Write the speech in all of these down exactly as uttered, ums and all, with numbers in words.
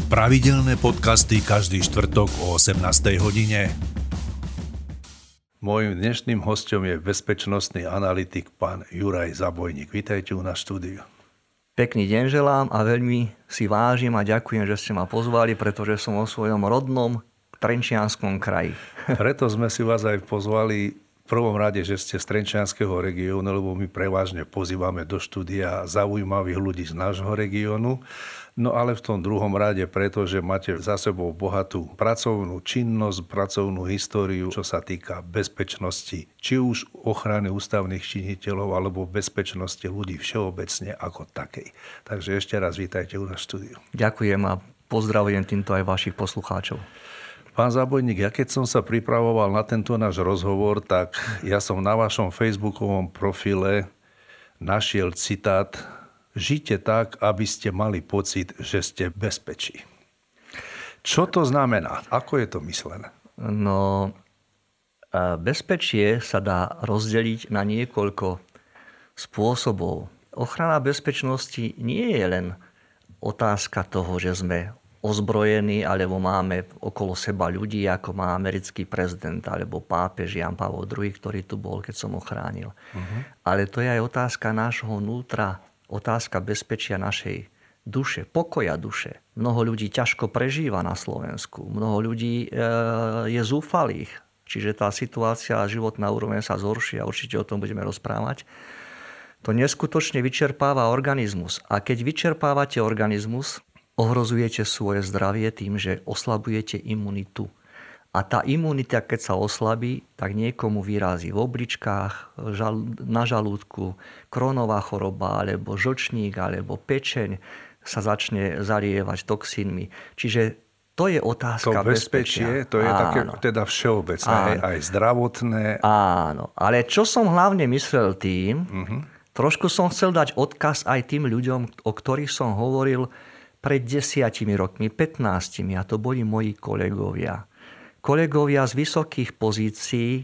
Pravidelné podcasty každý štvrtok o osemnástej hodine. Mojím dnešným hostom je bezpečnostný analytik pán Juraj Zabojník. Vítajte u nás v štúdiu. Pekný deň želám a veľmi si vážim a ďakujem, že ste ma pozvali, pretože som vo svojom rodnom Trenčianskom kraji. Preto sme si vás aj pozvali v prvom rade, že ste z Trenčianskeho regiónu, lebo my prevažne pozývame do štúdia zaujímavých ľudí z nášho regiónu. No ale v tom druhom rade, pretože máte za sebou bohatú pracovnú činnosť, pracovnú históriu, čo sa týka bezpečnosti, či už ochrany ústavných činiteľov, alebo bezpečnosti ľudí všeobecne ako takej. Takže ešte raz vítajte u nás v štúdiu. Ďakujem a pozdravujem týmto aj vašich poslucháčov. Pán Zabojník, ja keď som sa pripravoval na tento náš rozhovor, tak ja som na vašom facebookovom profile našiel citát: žite tak, aby ste mali pocit, že ste v bezpečí. Čo to znamená? Ako je to myslené? No, bezpečie sa dá rozdeliť na niekoľko spôsobov. Ochrana bezpečnosti nie je len otázka toho, že sme ozbrojení, alebo máme okolo seba ľudí, ako má americký prezident, alebo pápež Ján Pavol druhý, ktorý tu bol, keď som ho chránil. Uh-huh. Ale to je aj otázka nášho vnútra, otázka bezpečia našej duše, pokoja duše. Mnoho ľudí ťažko prežíva na Slovensku. Mnoho ľudí e, je zúfalých. Čiže tá situácia, životná úroveň sa zhorší a určite o tom budeme rozprávať. To neskutočne vyčerpáva organizmus. A keď vyčerpávate organizmus, ohrozujete svoje zdravie tým, že oslabujete imunitu. A tá imunita, keď sa oslabí, tak niekomu vyrazí v obličkách, na žalúdku, Crohnová choroba, alebo žlčník, alebo pečeň sa začne zalievať toxínmi. Čiže to je otázka to bezpečie, bezpečia. To je Áno. také teda všeobecné, aj, aj zdravotné. Áno, ale čo som hlavne myslel tým, uh-huh. trošku som chcel dať odkaz aj tým ľuďom, o ktorých som hovoril pred desiatimi rokmi, pätnástimi, a to boli moji kolegovia. Kolegovia z vysokých pozícií,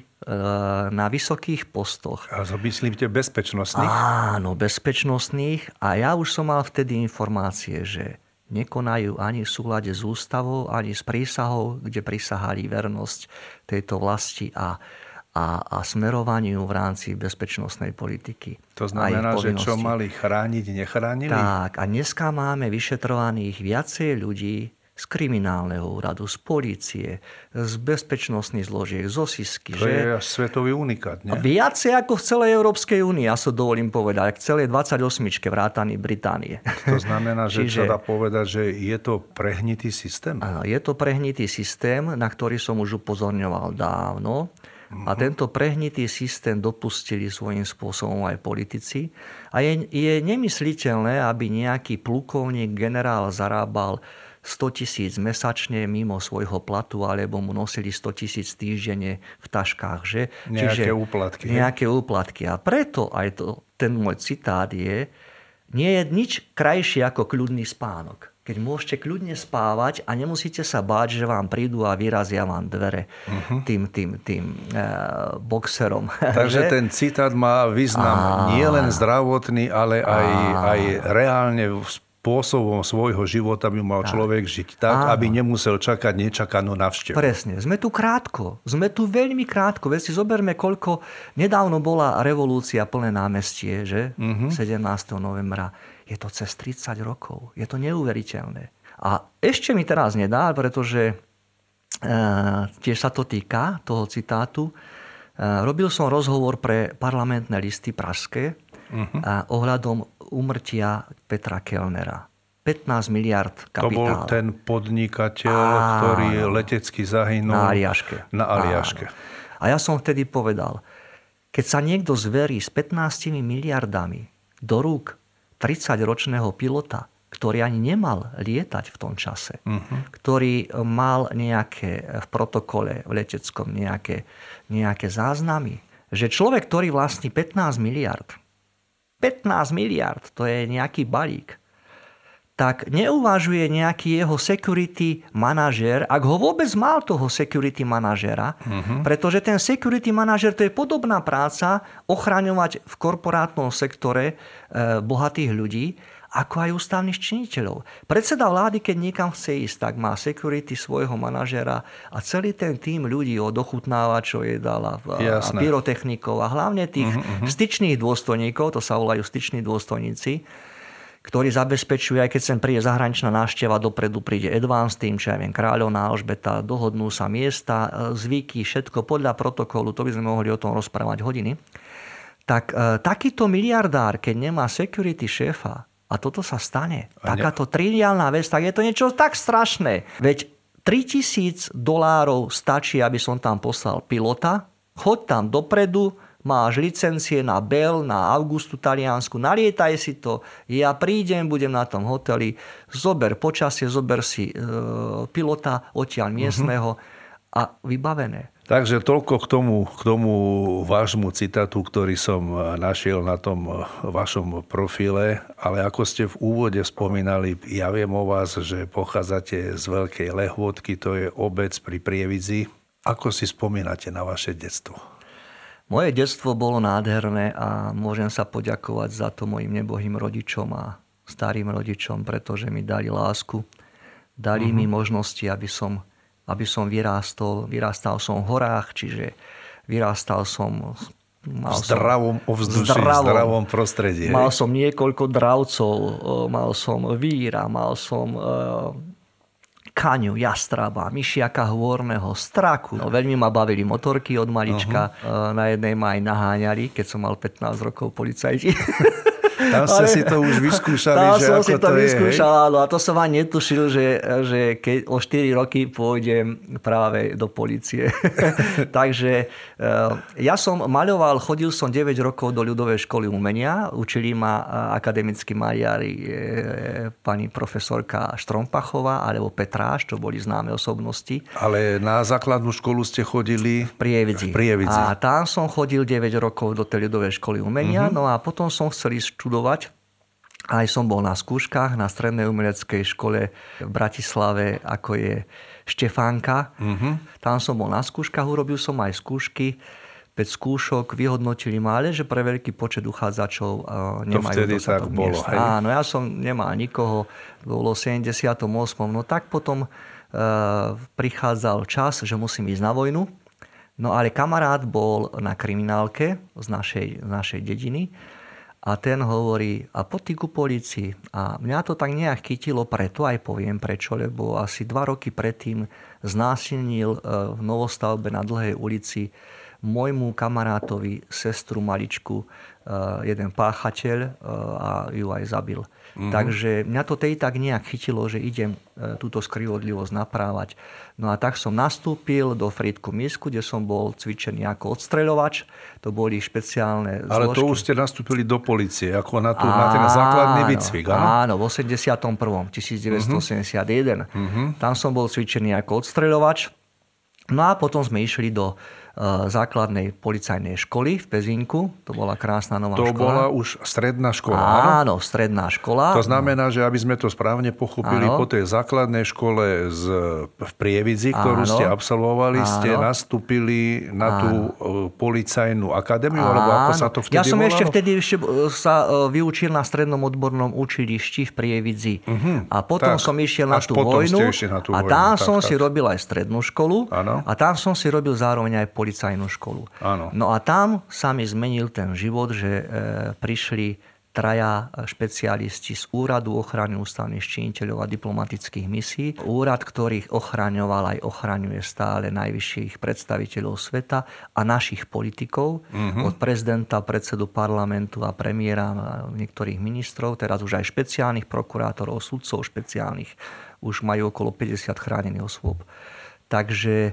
na vysokých postoch. A myslíte bezpečnostných? Áno, bezpečnostných. A ja už som mal vtedy informácie, že nekonajú ani v súlade s ústavou, ani s prísahou, kde prisahali vernosť tejto vlasti a A, a smerovaniu v rámci bezpečnostnej politiky. To znamená, že čo mali chrániť, nechránili? Tak, a dneska máme vyšetrovaných viacej ľudí z kriminálneho úradu, z polície, z bezpečnostných zložiek, z osisky. To že? je až svetový unikát, nie? Viacej ako v celej Európskej únii, ja sa dovolím povedať, k celej dvadsaťosmičke vrátane Británie. To znamená, že Čiže, čo dá povedať, že je to prehnitý systém? Áno, je to prehnitý systém, na ktorý som už upozorňoval dávno. A tento prehnitý systém dopustili svojím spôsobom aj politici. A je, je nemysliteľné, aby nejaký plukovník, generál zarábal sto tisíc mesačne mimo svojho platu, alebo mu nosili sto tisíc týždenne v taškách. Že? Nejaké Čiže, úplatky. Nejaké úplatky. A preto aj to, ten môj citát je: nie je nič krajšie ako kľudný spánok. Keď môžete kľudne spávať a nemusíte sa báť, že vám prídu a vyrazia vám dvere uh-huh. tým, tým, tým e, boxerom. Takže ten citát má význam nie len zdravotný, ale aj, aj reálne spôsobom svojho života by mal tak. človek žiť tak, Áno. aby nemusel čakať nečakanú návštevu. Presne. Sme tu krátko. Sme tu veľmi krátko. Veď si zoberme, koľko nedávno bola revolúcia plné námestie, že? Uh-huh. sedemnásteho novembra. Je to cez tridsať rokov. Je to neuveriteľné. A ešte mi teraz nedá, pretože e, tiež sa to týka toho citátu. E, robil som rozhovor pre parlamentné listy pražské uh-huh. a ohľadom úmrtia Petra Kellnera. pätnásť miliárd kapitál. To bol ten podnikateľ, Áno. ktorý letecky zahynul na Aliaške. Na Aliaške. A ja som vtedy povedal, keď sa niekto zverí s pätnástimi miliardami do rúk tridsaťročného pilota, ktorý ani nemal lietať v tom čase, uh-huh. ktorý mal nejaké v protokole v leteckom nejaké, nejaké záznamy, že človek, ktorý vlastní pätnásť miliard, pätnásť miliard, to je nejaký balík, tak neuvažuje nejaký jeho security manažér, ak ho vôbec mal toho security manažéra, uh-huh. pretože ten security manažér to je podobná práca ochraňovať v korporátnom sektore e, bohatých ľudí. ako aj ústavných činiteľov. Predseda vlády, keď niekam chce ísť, tak má security svojho manažera a celý ten tým ľudí od ochutnávačov jedál a, a pyrotechnikov a hlavne tých uh-huh, uh-huh. styčných dôstojníkov, to sa volajú styční dôstojníci, ktorí zabezpečujú, aj keď sem príde zahraničná návšteva, dopredu príde advance tým, čo ja viem, kráľovná Alžbeta, dohodnú sa miesta, zvyky, všetko podľa protokolu, to by sme mohli o tom rozprávať hodiny. Tak e, takýto miliardár, keď nemá security šéfa, a toto sa stane, a takáto triviálna vec, tak je to niečo tak strašné. Veď tritisíc dolárov stačí, aby som tam poslal pilota, choď tam dopredu, máš licencie na Bell, na Augustu Taliansku, nalietaj si to, ja prídem, budem na tom hoteli, zober počasie, zober si e, pilota odtiaľ miestneho uh-huh. a vybavené. Takže toľko k tomu, k tomu vášmu citátu, ktorý som našiel na tom vašom profile, ale ako ste v úvode spomínali, ja viem o vás, že pochádzate z Veľkej Lehôtky, to je obec pri Prievidzi. Ako si spomínate na vaše detstvo? Moje detstvo bolo nádherné a môžem sa poďakovať za to mojim nebohým rodičom a starým rodičom, pretože mi dali lásku. Dali uh-huh. mi možnosti, aby som, aby som vyrástol. Vyrástal som v horách, čiže vyrástal som mal v zdravom ovzduší, v zdravom prostredí. Mal som niekoľko dravcov, mal som víra, mal som kaňu, jastraba, myšiaka hôrneho, straku. No, veľmi ma bavili motorky od malička. Uh-huh. Na jednej ma aj naháňali, keď som mal pätnásť rokov, policajti. Tam ste ale, si to už vyskúšali, tam že som ako si to, to vyskúšal, je, áno, a to som ani netušil, že, že keď o štyri roky pôjdem práve do polície. Takže ja som maľoval, chodil som deväť rokov do ľudovej školy umenia, učili ma akademickí maliari pani profesorka Štrompachová alebo Petráš, to boli známe osobnosti. Ale na základnú školu ste chodili v Prievidzi. V Prievidzi. A tam som chodil deväť rokov do tej ľudovej školy umenia, uh-huh. no a potom som chcel ísť študovať. Aj som bol na skúškach na strednej umeleckej škole v Bratislave, ako je Štefánka. Uh-huh. Tam som bol na skúškach, urobil som aj skúšky. päť skúšok vyhodnotili ma, ale že pre veľký počet uchádzačov nemajú dostatok miest. Áno, ja som nemal nikoho, bolo v sedemdesiatom ôsmom No tak potom uh, prichádzal čas, že musím ísť na vojnu. No ale kamarát bol na kriminálke z našej, z našej dediny. A ten hovorí, a poď ty ku polícii. A mňa to tak nejak chytilo preto, aj poviem prečo, lebo asi dva roky predtým znásilnil v novostavbe na Dlhej ulici môjmu kamarátovi sestru maličku jeden páchateľ a ju aj zabil. Mm-hmm. Takže mňa to tej tak nejak chytilo, že idem túto skrivodlivosť naprávať. No a tak som nastúpil do Frýdku Mísku, kde som bol cvičený ako odstreľovač. To boli špeciálne zložky. Ale to už ste nastúpili do polície, ako na, tú, na ten základný výcvik, áno? Áno, v osemdesiatom prvom devätnásťstoosemdesiatjeden Mm-hmm. Tam som bol cvičený ako odstreľovač. No a potom sme išli do základnej policajnej školy v Pezinku. To bola krásna nová to škola. To bola už stredná škola, áno? Áno, stredná škola. To znamená, že aby sme to správne pochopili, áno. po tej základnej škole z, v Prievidzi, ktorú áno. ste absolvovali, áno. ste nastúpili na áno. tú policajnú akadémiu, áno. alebo ako sa to vtedy Ja som volalo? ešte vtedy ešte sa vyučil na strednom odbornom učilišti v Prievidzi. Uh-huh. A potom tak, som išiel na tú vojnu na tú a vojnu, tam tak, som tak. si robil aj strednú školu áno. a tam som si robil zároveň aj policajnú školu. Áno. No a tam sa mi zmenil ten život, že e, prišli traja špecialisti z Úradu ochrany ústavných činiteľov a diplomatických misií. Úrad, ktorých ochraňoval aj ochraňuje stále najvyšších predstaviteľov sveta a našich politikov, mm-hmm. od prezidenta, predsedu parlamentu a premiéra a niektorých ministrov, teraz už aj špeciálnych prokurátorov, sudcov špeciálnych. Už majú okolo päťdesiat chránených osôb. Takže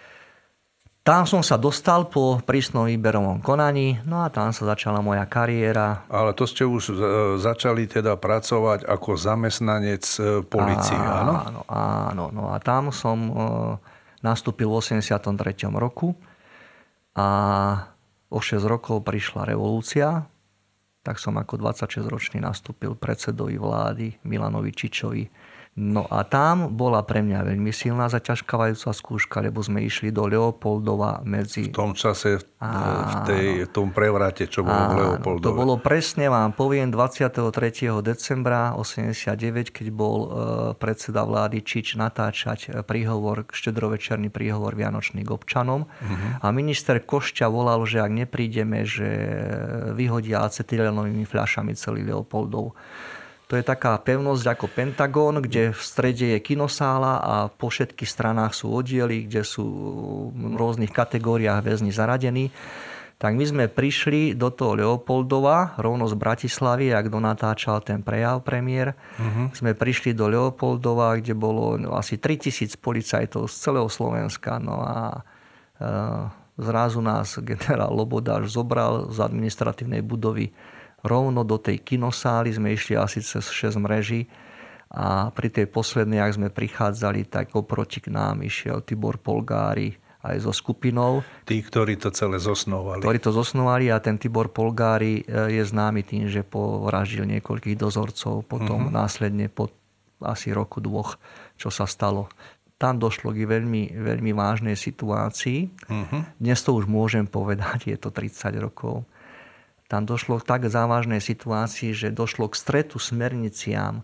tam som sa dostal po prísnom výberovom konaní, no a tam sa začala moja kariéra. Ale to ste už začali teda pracovať ako zamestnanec polície, áno? Áno, áno. No a tam som nastúpil v osemdesiatom treťom roku a o šesť rokov prišla revolúcia. Tak som ako dvadsaťšesťročný nastúpil predsedovi vlády Milanovi Čičovi No a tam bola pre mňa veľmi silná zaťažkávajúca skúška, lebo sme išli do Leopoldova medzi... V tom čase, v, tej, v tom prevrate, čo bolo v Leopoldove. To bolo presne, vám poviem, dvadsiateho tretieho decembra osemdesiatdeväť, keď bol predseda vlády Čič natáčať príhovor, štedrovečerný príhovor vianočný k občanom. Uh-huh. A minister Košťa volal, že ak neprídeme, že vyhodia acetylenovými fľašami celý Leopoldov. To je taká pevnosť ako Pentagón, kde v strede je kinosála a po všetkých stranách sú oddiely, kde sú v rôznych kategóriách väzni zaradení. Tak my sme prišli do toho Leopoldova, rovno z Bratislavy, ak donatáčal ten prejav premiér. Uh-huh. Sme prišli do Leopoldova, kde bolo no, asi tritisíc policajtov z celého Slovenska. No a e, zrazu nás generál Lobodáš zobral z administratívnej budovy rovno do tej kinosály, sme išli asi cez šesť mreží a pri tej poslednej, ak sme prichádzali, tak oproti k nám išiel Tibor Polgári aj so skupinou. Tí, ktorí to celé zosnovali. Ktorí to zosnovali a ten Tibor Polgári je známy tým, že povraždil niekoľkých dozorcov, potom uh-huh. následne po asi roku, dvoch, čo sa stalo. Tam došlo k veľmi, veľmi vážnej situácii. Uh-huh. Dnes to už môžem povedať, je to tridsať rokov. Tam došlo k tak závažnej situácii, že došlo k stretu smerniciam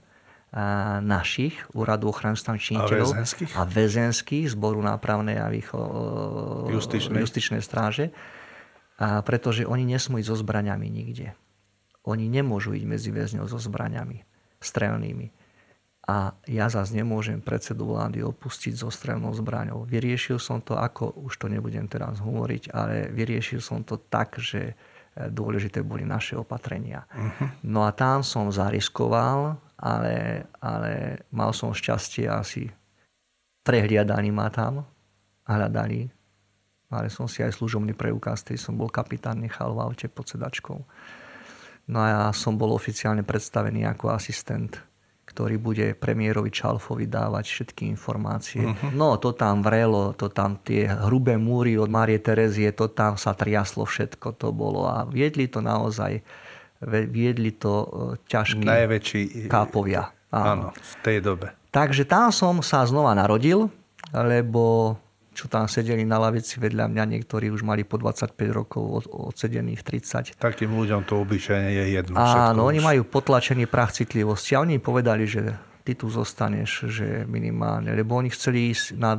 našich úradu ochrany ústavných činiteľov a väzenských zboru nápravnej a výcho- justičnej. justičnej stráže, a pretože oni nesmú ísť so zbraňami nikde. Oni nemôžu ísť medzi väzňov so zbraňami strelnými. A ja zase nemôžem predsedu vlády opustiť so strelnou zbraňou. Vyriešil som to, ako už to nebudem teraz hovoriť, ale vyriešil som to tak, že dôležité boli naše opatrenia. Uh-huh. No a tam som zariskoval, ale, ale mal som šťastie, asi prehliadaní ma tam a hľadali. Ale som si aj služobný preukaz, ktorý som bol kapitán, nechal v aute pod sedačkou. No a ja som bol oficiálne predstavený ako asistent, ktorý bude premiérovi Čalfovi dávať všetky informácie. Uh-huh. No, to tam vrelo, to tam tie hrubé múry od Márie Terezie, to tam sa triaslo všetko, to bolo. A viedli to naozaj, viedli to ťažkí najväčší kápovia. Áno, v tej dobe. Takže tam som sa znova narodil, lebo čo tam sedeli na lavici vedľa mňa, niektorí už mali po dvadsaťpäť rokov, odsedených tridsať. Takým ľuďom to obyčajne je jedno. Áno, oni už majú potlačený prach citlivosti. A oni im povedali, že ty tu zostaneš, že minimálne. Lebo oni chceli ísť, na,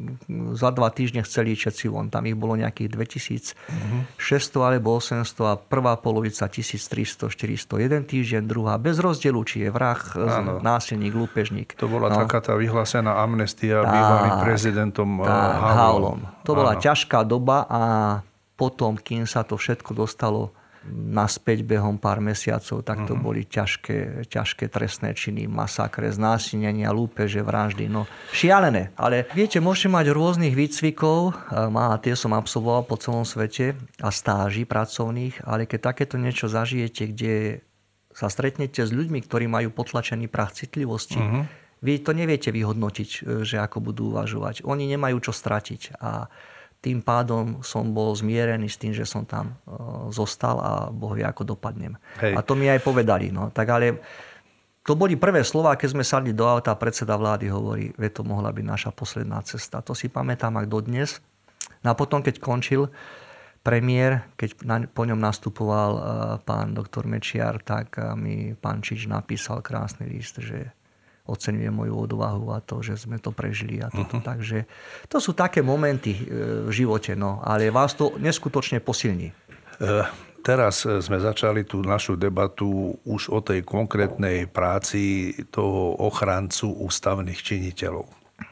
za dva týždne chceli všetci von. Tam ich bolo nejakých dvetisícšesťsto uh-huh. alebo osemsto a prvá polovica tisíctristo štyristo. Jeden týždeň, druhá. Bez rozdielu, či je vrah, áno. násilník, lúpežník. To bola no. taká tá vyhlásená amnestia bývalým prezidentom tá, Havlom. Havlom. To bola áno. ťažká doba a potom, kým sa to všetko dostalo naspäť behom pár mesiacov, tak to uh-huh. boli ťažké, ťažké trestné činy, masakre, znásilnenia, lúpeže, vraždy. No, šialené. Ale viete, môžete mať rôznych výcvikov, a tie som absolvoval po celom svete a stáži pracovných, ale keď takéto niečo zažijete, kde sa stretnete s ľuďmi, ktorí majú potlačený prach citlivosti, uh-huh. vy to neviete vyhodnotiť, že ako budú uvažovať. Oni nemajú čo stratiť a tým pádom som bol zmierený s tým, že som tam zostal a Boh vie, ako dopadnem. Hej. A to mi aj povedali. No. Tak ale to boli prvé slová, keď sme sadli do auta, predseda vlády hovorí, že to mohla byť naša posledná cesta. To si pamätám ak dodnes. No a potom, keď končil premiér, keď na, po ňom nastupoval uh, pán doktor Mečiar, tak uh, mi pán Čič napísal krásny list, že oceňuje moju odvahu a to, že sme to prežili a toto. Uh-huh. Takže to sú také momenty v živote, no, ale vás to neskutočne posilní. Uh, teraz sme začali tú našu debatu už o tej konkrétnej práci toho ochrancu ústavných činiteľov.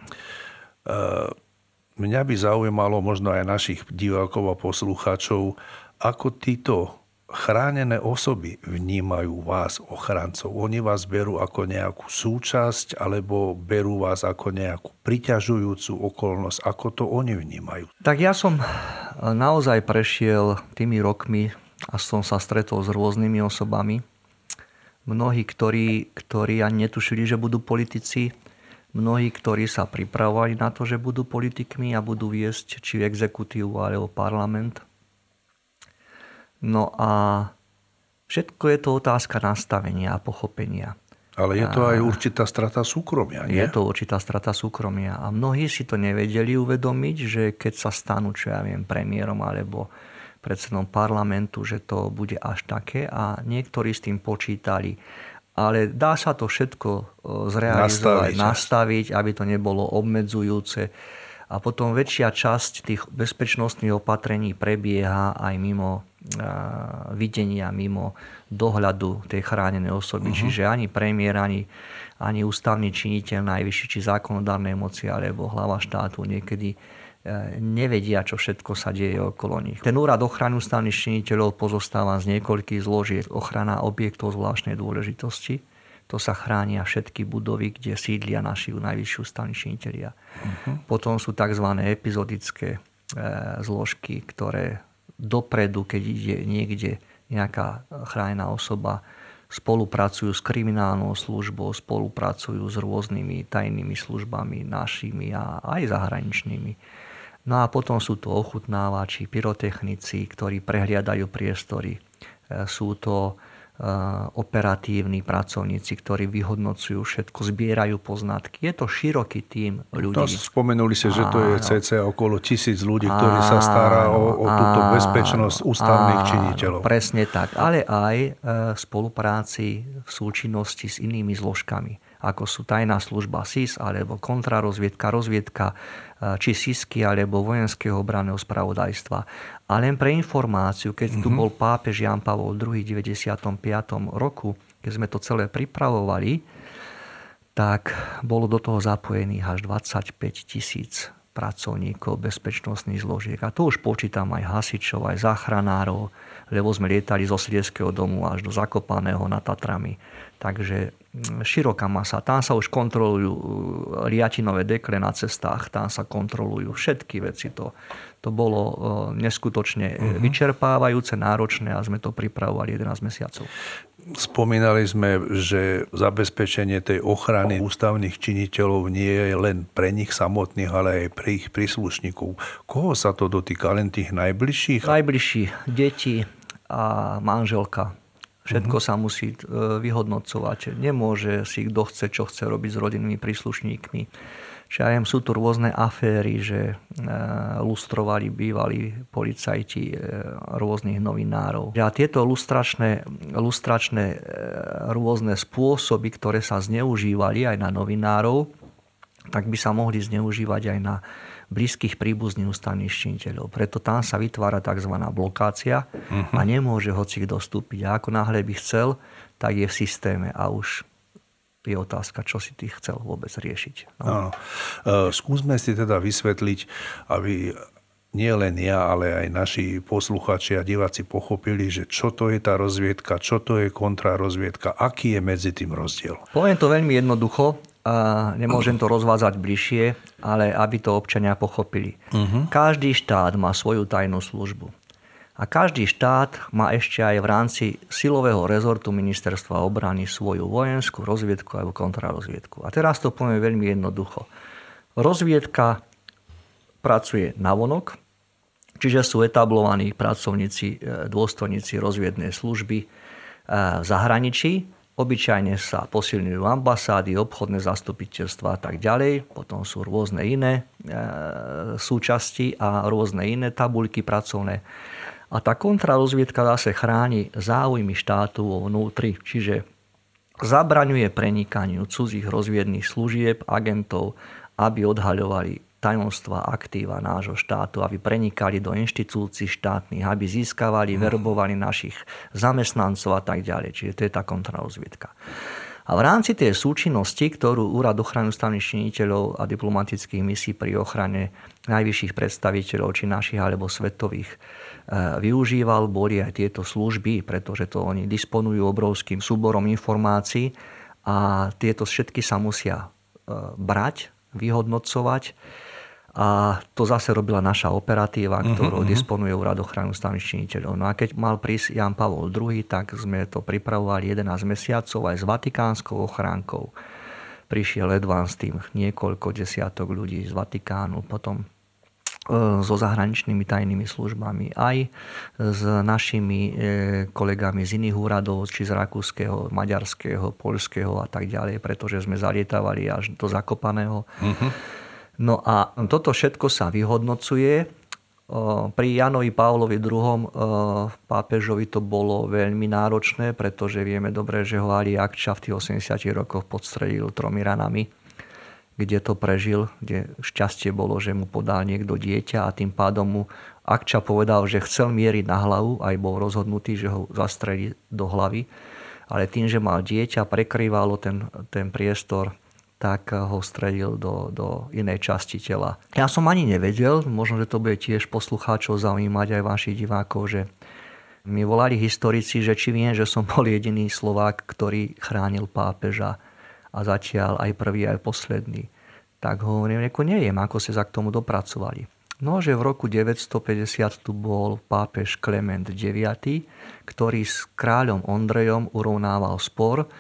Uh, mňa by zaujímalo možno aj našich divákov a poslucháčov, ako títo chránené osoby vnímajú vás, ochrancov. Oni vás berú ako nejakú súčasť, alebo berú vás ako nejakú priťažujúcu okolnosť. Ako to oni vnímajú? Tak ja som naozaj prešiel tými rokmi a som sa stretol s rôznymi osobami. Mnohí, ktorí, ktorí ani netušili, že budú politici. Mnohí, ktorí sa pripravovali na to, že budú politikmi a budú viesť či exekutívu, alebo parlament. No a všetko je to otázka nastavenia a pochopenia. Ale je to aj určitá strata súkromia, nie? Je to určitá strata súkromia. A mnohí si to nevedeli uvedomiť, že keď sa stanú, čo ja viem, premiérom alebo predsedom parlamentu, že to bude až také. A niektorí s tým počítali. Ale dá sa to všetko zrealizovať, nastaviť, nastaviť aby to nebolo obmedzujúce. A potom väčšia časť tých bezpečnostných opatrení prebieha aj mimo videnia, mimo dohľadu tej chránenej osoby. Uh-huh. Čiže ani premiér, ani, ani ústavný činiteľ najvyšší, či zákonodárnej moci, alebo hlava štátu niekedy nevedia, čo všetko sa deje okolo nich. Ten úrad ochrany ústavných činiteľov pozostáva z niekoľkých zložiek. Ochrana objektov zvláštnej dôležitosti. To sa chránia všetky budovy, kde sídlia naši najvyšší ústavní činitelia. Uh-huh. Potom sú tzv. Epizodické zložky, ktoré dopredu, keď ide niekde nejaká chránená osoba, spolupracujú s kriminálnou službou, spolupracujú s rôznymi tajnými službami našimi a aj zahraničnými. No a potom sú to ochutnávači, pyrotechnici, ktorí prehliadajú priestory. Sú to operatívni pracovníci, ktorí vyhodnocujú všetko, zbierajú poznatky. Je to široký tím ľudí. To spomenuli ste, že to je cca okolo tisíc ľudí, ktorí sa stará o, o túto bezpečnosť ústavných činiteľov. Presne tak, ale aj v spolupráci, v súčinnosti s inými zložkami, ako sú tajná služba es í es, alebo kontrarozviedka, rozviedka, či SISky, alebo vojenského obranného spravodajstva. A len pre informáciu, keď mm-hmm. tu bol pápež Ján Pavol druhý v deväťdesiatom piatom roku, keď sme to celé pripravovali, tak bolo do toho zapojených až dvadsaťpäť tisíc pracovníkov bezpečnostných zložiek. A to už počítam aj hasičov, aj záchranárov, lebo sme lietali zo Sliezského domu až do Zakopaného nad Tatrami. Takže široká masa. Tam sa už kontrolujú riatinové dekle na cestách, tam sa kontrolujú všetky veci. To, to bolo neskutočne uh-huh. vyčerpávajúce, náročné a sme to pripravovali jedenásť mesiacov. Spomínali sme, že zabezpečenie tej ochrany ústavných činiteľov nie je len pre nich samotných, ale aj pre ich príslušníkov. Koho sa to dotýka? Len tých najbližších? Najbližší, deti a manželka. Všetko uh-huh. sa musí vyhodnocovať. Nemôže si kto chce, čo chce robiť s rodinnými príslušníkmi. Čiže aj sú tu rôzne aféry, že lustrovali bývalí policajti rôznych novinárov. A tieto lustračné, lustračné rôzne spôsoby, ktoré sa zneužívali aj na novinárov, tak by sa mohli zneužívať aj na blízkych príbuzných ústavných činiteľov. Preto tam sa vytvára tzv. Blokácia uh-huh. a nemôže hoci kto vstúpiť. A ako náhle by chcel, tak je v systéme a už je otázka, čo si ty chcel vôbec riešiť. No. Skúsme si teda vysvetliť, aby nie len ja, ale aj naši posluchači a diváci pochopili, že čo to je tá rozviedka, čo to je kontrarozviedka, aký je medzi tým rozdiel. Poviem to veľmi jednoducho. A nemôžem to rozvázať bližšie, ale aby to občania pochopili. Uh-huh. Každý štát má svoju tajnú službu. A každý štát má ešte aj v rámci silového rezortu ministerstva obrany svoju vojenskú rozviedku alebo kontrarozviedku. A teraz to poviem veľmi jednoducho. Rozviedka pracuje navonok, čiže sú etablovaní pracovníci, dôstojníci rozviednej služby v zahraničí. Obyčajne sa posilňujú ambasády, obchodné zastupiteľstvá a tak ďalej. Potom sú rôzne iné e, súčasti a rôzne iné tabuľky pracovné. A tá kontrarozviedka zase chráni záujmy štátu vo vnútri. Čiže zabraňuje prenikaniu cudzích rozviedných služieb, agentov, aby odhaľovali tajomstvá aktíva nášho štátu, aby prenikali do inštitúcií štátnych, aby získavali, verbovali našich zamestnancov a tak ďalej. Čiže to je tá kontrarozviedka. A v rámci tej súčinnosti, ktorú Úrad ochrany ústavných činiteľov a diplomatických misií pri ochrane najvyšších predstaviteľov, či našich alebo svetových, využíval, boli aj tieto služby, pretože to oni disponujú obrovským súborom informácií a tieto všetky sa musia brať, vyhodnocovať. A to zase robila naša operatíva, ktorou uh-huh. disponuje Úrad ochrany ústavných činiteľov. No a keď mal prísť Ján Pavol druhý, tak sme to pripravovali jedenásť mesiacov aj s vatikánskou ochránkou. Prišiel Edván s tým niekoľko desiatok ľudí z Vatikánu. Potom so zahraničnými tajnými službami, aj s našimi kolegami z iných úradov, či z rakúskeho, maďarského, poľského a tak ďalej, pretože sme zalietávali až do Zakopaného. Uh-huh. No a toto všetko sa vyhodnocuje. Pri Janovi Pavlovi druhom. pápežovi to bolo veľmi náročné, pretože vieme dobre, že ho Ali Akča v tých osemdesiatych rokoch podstrelil tromi ranami, kde to prežil, kde šťastie bolo, že mu podal niekto dieťa a tým pádom mu Akča povedal, že chcel mieriť na hlavu, aj bol rozhodnutý, že ho zastrelí do hlavy, ale tým, že mal dieťa, prekrývalo ten, ten priestor, tak ho strelil do, do inej časti tela. Ja som ani nevedel, možno, že to bude tiež poslucháčov zaujímať aj vašich divákov, že mi volali historici, že či viem, že som bol jediný Slovák, ktorý chránil pápeža a zatiaľ aj prvý, aj posledný. Tak hovorím, ako neviem, ako ste sa k tomu dopracovali. No, že v roku deväťstopäťdesiat tu bol pápež Klement deviaty, ktorý s kráľom Ondrejom urovnával spor,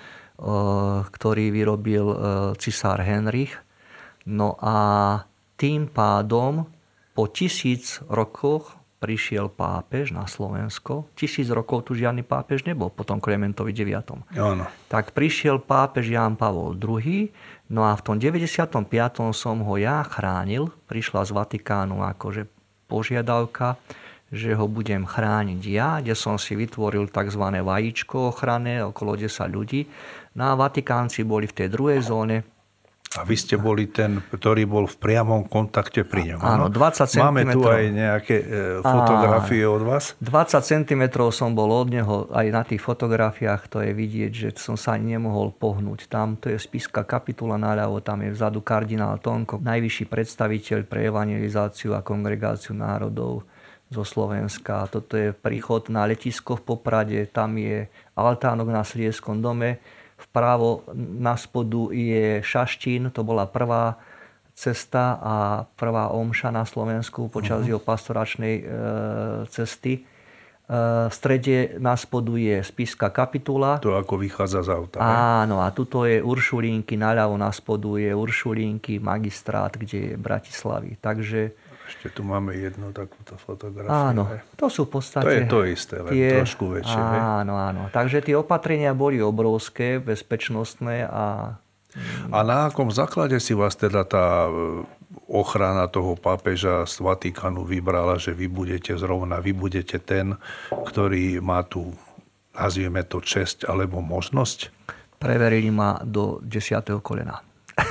ktorý vyrobil cisár Henrich. No a tým pádom po tisíc rokoch prišiel pápež na Slovensko. Tisíc rokov tu žiadny pápež nebol, potom Klementovi deviatom. Áno. Tak prišiel pápež Ján Pavol druhý. No a v tom deväťdesiatom piatom som ho ja chránil. Prišla z Vatikánu akože požiadavka, že ho budem chrániť ja, kde som si vytvoril tzv. Vajíčko ochranné, okolo desať ľudí. No a Vatikánci boli v tej druhej zóne. A vy ste boli ten, ktorý bol v priamom kontakte pri ňom. Áno, dvadsať centimetrov. Máme tu aj nejaké fotografie od vás? dvadsať centimetrov som bol od neho, aj na tých fotografiách to je vidieť, že som sa ani nemohol pohnúť. Tam to je spišská kapitula naľavo, tam je vzadu kardinál Tonko, najvyšší predstaviteľ pre evangelizáciu a kongregáciu národov zo Slovenska. Toto je príchod na letisko v Poprade, tam je altánok na Slieskom dome. Vpravo na spodu je Šaštín, to bola prvá cesta a prvá omša na Slovensku počas uh-huh. jeho pastoračnej e, cesty. E, v strede na spodu je spišská kapitula. To ako vychádza z auta. Áno, a tuto je Uršulínky, naľavo na spodu je Uršulínky, magistrát, kde je Bratislavy. Takže ešte tu máme jednu takúto fotografiu. Áno, to sú v podstate... To je to isté, len tie, trošku väčšie. Áno, áno. Takže tie opatrenia boli obrovské, bezpečnostné a... A na akom základe si vás teda tá ochrana toho pápeža z Vatikánu vybrala, že vy budete zrovna, vy budete ten, ktorý má tu, nazvieme to, česť alebo možnosť? Preverili ma do desiateho kolena.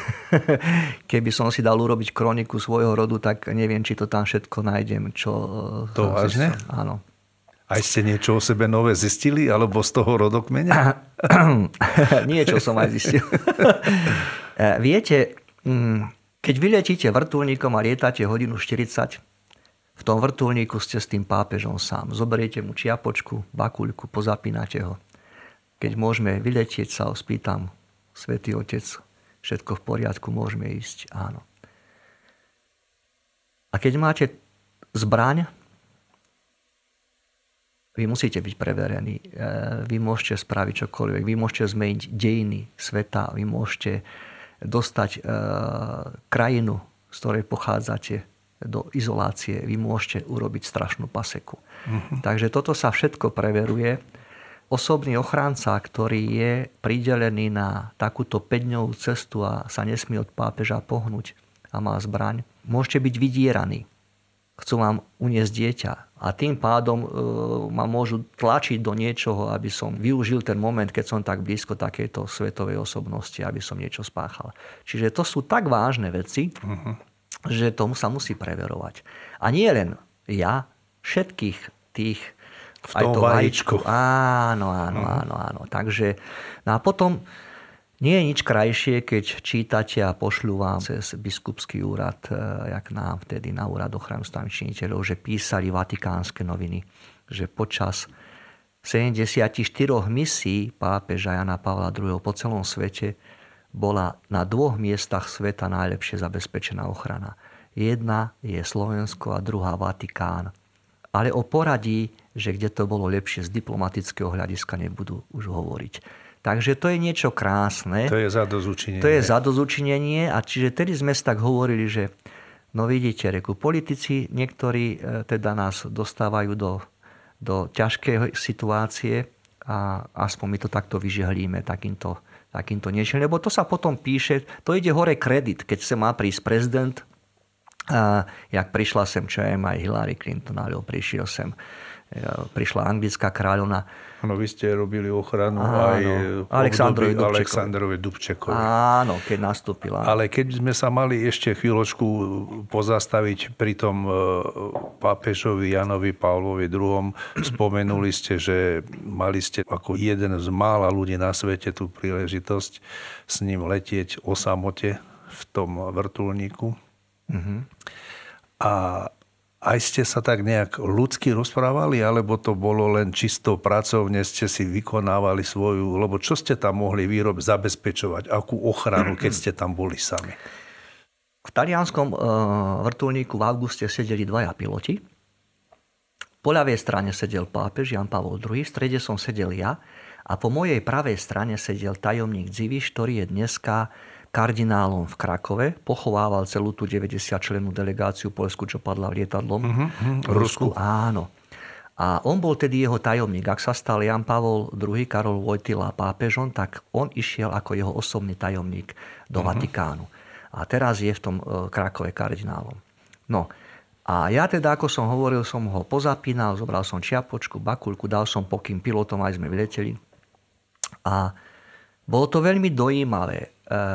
Keby som si dal urobiť kroniku svojho rodu, tak neviem, či to tam všetko nájdem. Čo... To vážne? Áno. Aj ste niečo o sebe nové zistili? Alebo z toho rodokmeňa? Niečo som aj zistil. Viete, keď vyletíte vrtuľníkom a lietate hodinu štyridsať, v tom vrtuľníku ste s tým pápežom sám. Zoberiete mu čiapočku, bakuľku, pozapínate ho. Keď môžeme vyletieť, sa ho spýtam, Svätý Otec, všetko v poriadku, môžeme ísť, áno. A keď máte zbraň, vy musíte byť preverení. Vy môžete spraviť čokoľvek. Vy môžete zmeniť dejiny sveta. Vy môžete dostať krajinu, z ktorej pochádzate, do izolácie. Vy môžete urobiť strašnú paseku. Uh-huh. Takže toto sa všetko preveruje. Osobný ochránca, ktorý je pridelený na takúto päťdňovú cestu a sa nesmie od pápeža pohnúť a má zbraň, môžete byť vydieraní. Chcú vám uniesť dieťa a tým pádom e, ma môžu tlačiť do niečoho, aby som využil ten moment, keď som tak blízko takejto svetovej osobnosti, aby som niečo spáchal. Čiže to sú tak vážne veci, uh-huh. že tomu sa musí preverovať. A nie len ja, všetkých tých v tom vajíčku. Áno, áno, mm. áno, áno. Takže, no a potom nie je nič krajšie, keď čítate a pošľú vám cez biskupský úrad, jak nám vtedy na úrad ochrany ústavných činiteľov, že písali vatikánske noviny, že počas sedemdesiatštyri misií pápeža Jana Pavla druhého. po celom svete bola na dvoch miestach sveta najlepšie zabezpečená ochrana. Jedna je Slovensko a druhá Vatikán. Ale o poradí, že kde to bolo lepšie z diplomatického hľadiska, nebudú už hovoriť. Takže to je niečo krásne. To je zadozučinenie. To je zadozučinenie. A čiže tedy sme si tak hovorili, že No vidíte, reku, politici niektorí teda nás dostávajú do, do ťažkej situácie a aspoň my to takto vyžehlíme takýmto, takýmto niečím. Lebo to sa potom píše, to ide hore kredit, keď sa má prísť prezident, a jak prišla sem, čo je aj Hillary Clinton, alebo prišiel sem, prišla anglická kráľovna. Áno, vy ste robili ochranu Áno, aj Alexandrovi Dubčekovi. Alexandrovi Dubčekovi. Áno, keď nastúpila. Ale keď sme sa mali ešte chvíľočku pozastaviť pri tom pápežovi Janovi Pavlovi druhom. Spomenuli ste, že mali ste ako jeden z mála ľudí na svete tú príležitosť s ním letieť o samote v tom vrtuľníku. Uh-huh. A aj ste sa tak nejak ľudsky rozprávali, alebo to bolo len čisto pracovne, ste si vykonávali svoju, lebo čo ste tam mohli výrob zabezpečovať, akú ochranu, keď ste tam boli sami? V talianskom vrtuľníku v auguste sedeli dvaja piloti. Po ľavej strane sedel pápež Jan Pavol druhý, v strede som sedel ja a po mojej pravej strane sedel tajomník Dziwisz, ktorý je dneska kardinálom v Krakove, pochovával celú tú deväťdesiatčlennú delegáciu Poľsku, čo padla v lietadlom. Uh-huh, uh-huh, v Rusku. Áno. A on bol tedy jeho tajomník. Ak sa stal Jan Pavol druhý, Karol Wojtyla pápežom, tak on išiel ako jeho osobný tajomník do uh-huh. Vatikánu. A teraz je v tom Krakove kardinálom. No. A ja teda, ako som hovoril, som ho pozapínal, zobral som čiapočku, bakuľku, dal som pokyn pilotom, aj sme vyleteli. A bolo to veľmi dojímavé.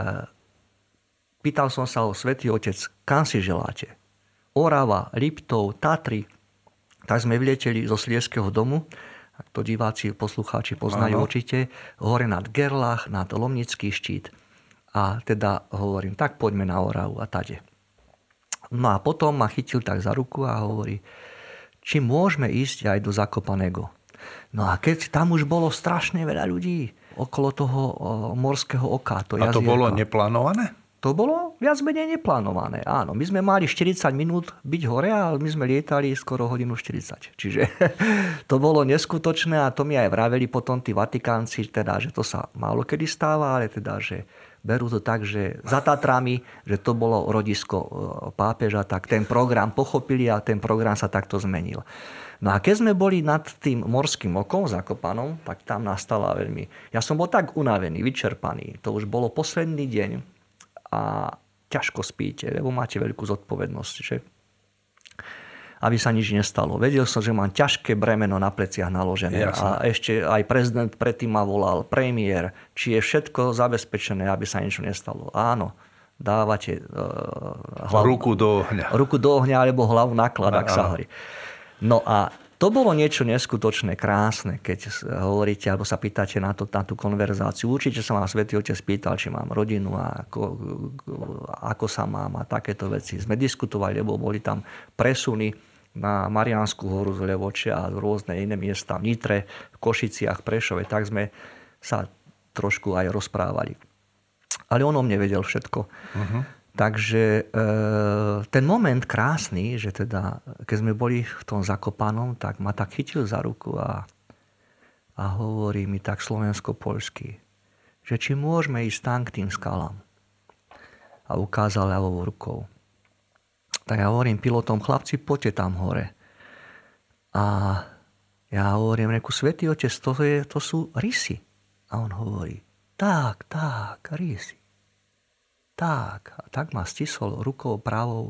Pýtal som sa ho, Svätý Otec, kam si želáte? Orava, Liptov, Tatry. Tak sme vyleteli zo Sliežskeho domu, ak to diváci, poslucháči poznajú Aha. určite, hore nad Gerlach, nad Lomnický štít. A teda hovorím, tak poďme na Oravu a tade. No a potom ma chytil tak za ruku a hovorí, či môžeme ísť aj do Zakopaného. No a keď tam už bolo strašne veľa ľudí okolo toho morského oka. To a to jazierka. Bolo neplánované? To bolo viac menej neplánované, áno. My sme mali štyridsať minút byť hore, ale my sme lietali skoro hodinu štyridsať. Čiže to bolo neskutočné a to mi aj vraveli potom tí Vatikánci, teda, že to sa málo kedy stáva, ale teda, že berú to tak, že za Tatrami, že to bolo rodisko pápeža, tak ten program pochopili a ten program sa takto zmenil. No a keď sme boli nad tým morským okom v Zakopanom, tak tam nastala veľmi... Ja som bol tak unavený, vyčerpaný. To už bolo posledný deň a ťažko spíte, lebo máte veľkú zodpovednosť, že? Aby sa nič nestalo. Vedel som, že mám ťažké bremeno na pleciach naložené. Jasne. A ešte aj prezident predtým ma volal, premiér, či je všetko zabezpečené, aby sa niečo nestalo. Áno, dávate uh, hlavu, ruku do ohňa. Ruku do ohňa alebo hlavu na klad, ak sa horí. No a to bolo niečo neskutočné, krásne, keď hovoríte alebo sa pýtate na, to, na tú konverzáciu. Určite sa ma Svätý Otec pýtal, či mám rodinu a ako, ako sa mám a takéto veci. Sme diskutovali, lebo boli tam presuny na Mariánsku horu z Levoče a rôzne iné miesta v Nitre, v Košiciach, Prešove. Tak sme sa trošku aj rozprávali. Ale on o mne vedel všetko. Uh-huh. Takže e, ten moment krásny, že teda, keď sme boli v tom Zakopanom, tak ma tak chytil za ruku a, a hovorí mi tak slovensko-poľsky, že či môžeme ísť tam k tým skalám. A ukázal ľavou rukou. Tak ja hovorím pilotom, chlapci, poďte tam hore. A ja hovorím, reku, Svätý Otec, to, je, to sú rysy. A on hovorí, tak, tak, rysy. Tak, a tak ma stisol rukou pravou.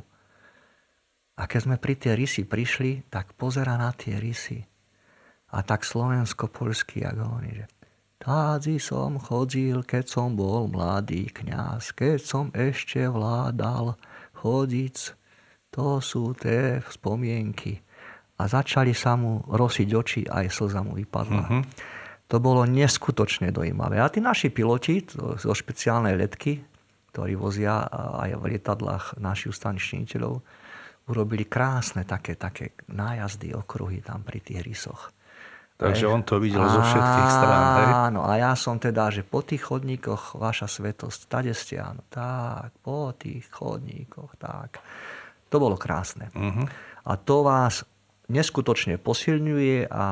A keď sme pri tie rysy prišli, tak pozera na tie rysy. A tak slovensko-poľský, jak hovorí, že tádzi som chodil, keď som bol mladý kňaz, keď som ešte vládal chodiť, to sú tie spomienky. A začali sa mu rosiť oči, aj slza mu vypadla. Uh-huh. To bolo neskutočne dojímavé. A tí naši piloti zo špeciálnej letky, ktorí vozia aj v lietadlách našich staničniteľov, urobili krásne také, také nájazdy, okruhy tam pri tých rysoch. Takže on to videl zo všetkých strán. Hej? Áno, a ja som teda, že po tých chodníkoch, vaša svetosť, tade ste, áno, tak, po tých chodníkoch, tak. To bolo krásne. Uh-huh. A to vás neskutočne posilňuje a, a,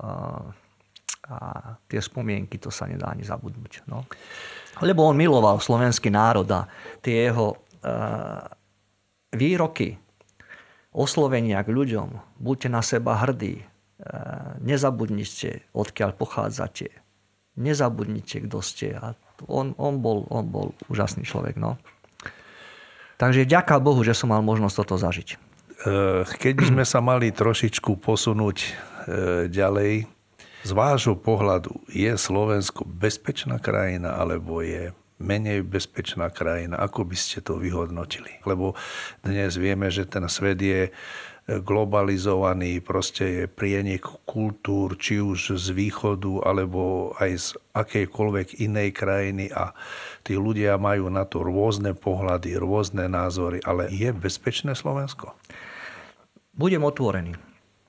a tie spomienky, to sa nedá ani zabudnúť. No. Lebo on miloval slovenský národ a tie jeho uh, výroky, oslovenia k ľuďom, buďte na seba hrdí, nezabudnite, odkiaľ pochádzate, nezabudnite, kto ste. A on, on, bol, on bol úžasný človek. No. Takže ďaká Bohu, že som mal možnosť toto zažiť. Keď by sme sa mali trošičku posunúť ďalej, z vášho pohľadu je Slovensko bezpečná krajina, alebo je menej bezpečná krajina? Ako by ste to vyhodnotili? Lebo dnes vieme, že ten svet je globalizovaný, proste je prieniek kultúr, či už z východu, alebo aj z akejkoľvek inej krajiny a tí ľudia majú na to rôzne pohľady, rôzne názory, ale je bezpečné Slovensko? Budem otvorený.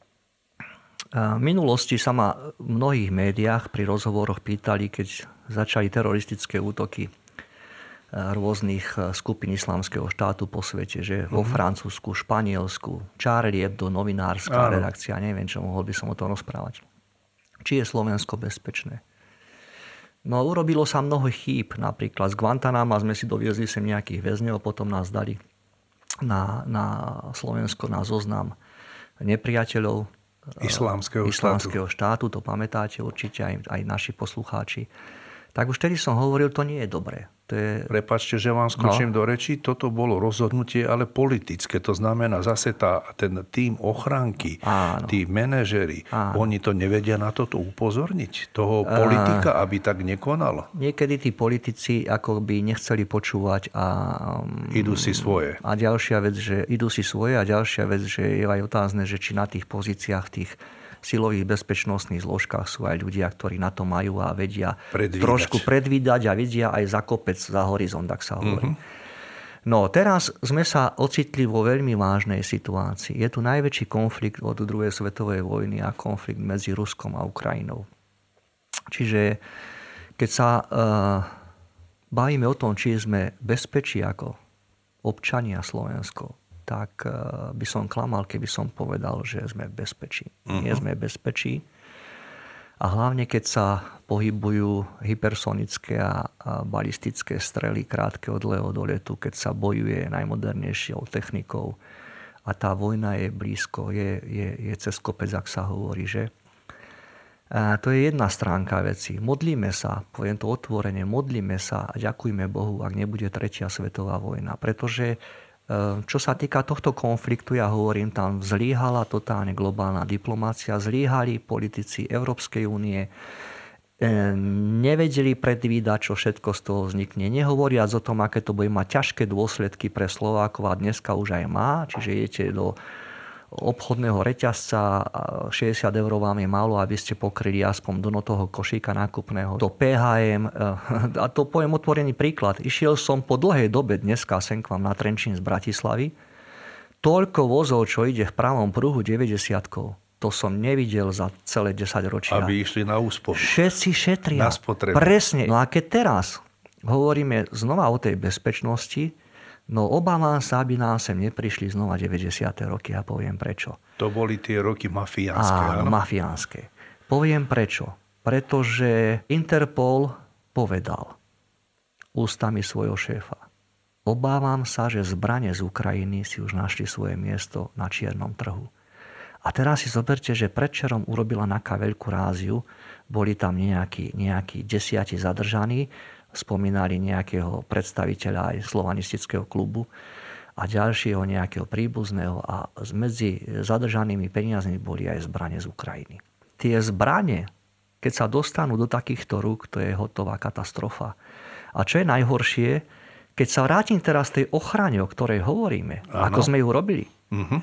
V minulosti sa ma v mnohých médiách pri rozhovoroch pýtali, keď začali teroristické útoky rôznych skupín islamského štátu po svete, že vo Francúzsku, Španielsku, Charlie Hebdo, novinárska Áno. redakcia, neviem, čo mohol by som o tom rozprávať. Či je Slovensko bezpečné? No urobilo sa mnoho chýb, napríklad z Guantanama sme si doviezli sem nejakých väzňov, potom nás dali na, na Slovensko na zoznam nepriateľov islamského, islamského štátu. štátu, to pamätáte určite aj, aj naši poslucháči. Tak už vtedy som hovoril, to nie je dobré. To je... Prepáčte, že vám skočím no. do rečí. Toto bolo rozhodnutie, ale politické. To znamená zase tá, ten tím ochránky, Áno. tí manažeri, Áno. oni to nevedia na toto upozorniť? Toho politika, uh, aby tak nekonal? Niekedy tí politici ako by nechceli počúvať a... Idú si svoje. A ďalšia vec, že idú si svoje a ďalšia vec, že je aj otázne, že či na tých pozíciách tých silových bezpečnostných zložkách sú aj ľudia, ktorí na to majú a vedia predvídať. trošku predvídať a vedia aj za kopec, za horizont, tak sa hovorí. Mm-hmm. No teraz sme sa ocitli vo veľmi vážnej situácii. Je tu najväčší konflikt od druhej svetovej vojny a konflikt medzi Ruskom a Ukrajinou. Čiže keď sa uh, bavíme o tom, či sme bezpečí ako občania Slovensko, tak by som klamal, keby som povedal, že sme v bezpečí. Uh-huh. Nie sme v bezpečí. A hlavne, keď sa pohybujú hypersonické a balistické strely krátkeho dlhého doletu, keď sa bojuje najmodernejšou technikou a tá vojna je blízko, je, je, je cez kopec, ak sa hovorí, že? A to je jedna stránka veci. Modlíme sa, poviem to otvorene, modlíme sa a ďakujme Bohu, ak nebude tretia svetová vojna. Pretože čo sa týka tohto konfliktu, ja hovorím, tam zlyhala totálne globálna diplomácia, zlyhali politici Európskej únie, nevedeli predvídať, čo všetko z toho vznikne. Nehovoriac o tom, aké to bude mať ťažké dôsledky pre Slovákov a dneska už aj má, čiže idete do obchodného reťazca, šesťdesiat eur vám je málo, aby ste pokryli aspoň do toho košíka nákupného. Do pé há em, a to poviem otvorený príklad. Išiel som po dlhej dobe dneska sem k vám na Trenčín z Bratislavy. Toľko vozov, čo ide v pravom pruhu deväťdesiatkou, to som nevidel za celé desaťročia. Aby išli na úspor. Všetci šetria. Na spotrebu. Presne. No a keď teraz hovoríme znova o tej bezpečnosti, no obávam sa, aby nám sem neprišli znova deväťdesiate roky a poviem prečo. To boli tie roky mafiánske. Áno, áno? mafiánske. Poviem prečo. Pretože Interpol povedal ústami svojho šéfa: obávam sa, že zbrane z Ukrajiny si už našli svoje miesto na čiernom trhu. A teraz si zoberte, že predčerom urobila NAKA veľkú ráziu. Boli tam nejakí, nejakí desiati zadržaní. Spomínali nejakého predstaviteľa aj slovanistického klubu a ďalšieho nejakého príbuzného a medzi zadržanými peniazmi boli aj zbrane z Ukrajiny. Tie zbrane, keď sa dostanú do takýchto rúk, to je hotová katastrofa. A čo je najhoršie, keď sa vrátim teraz tej ochrane, o ktorej hovoríme, ano. Ako sme ju robili, uh-huh.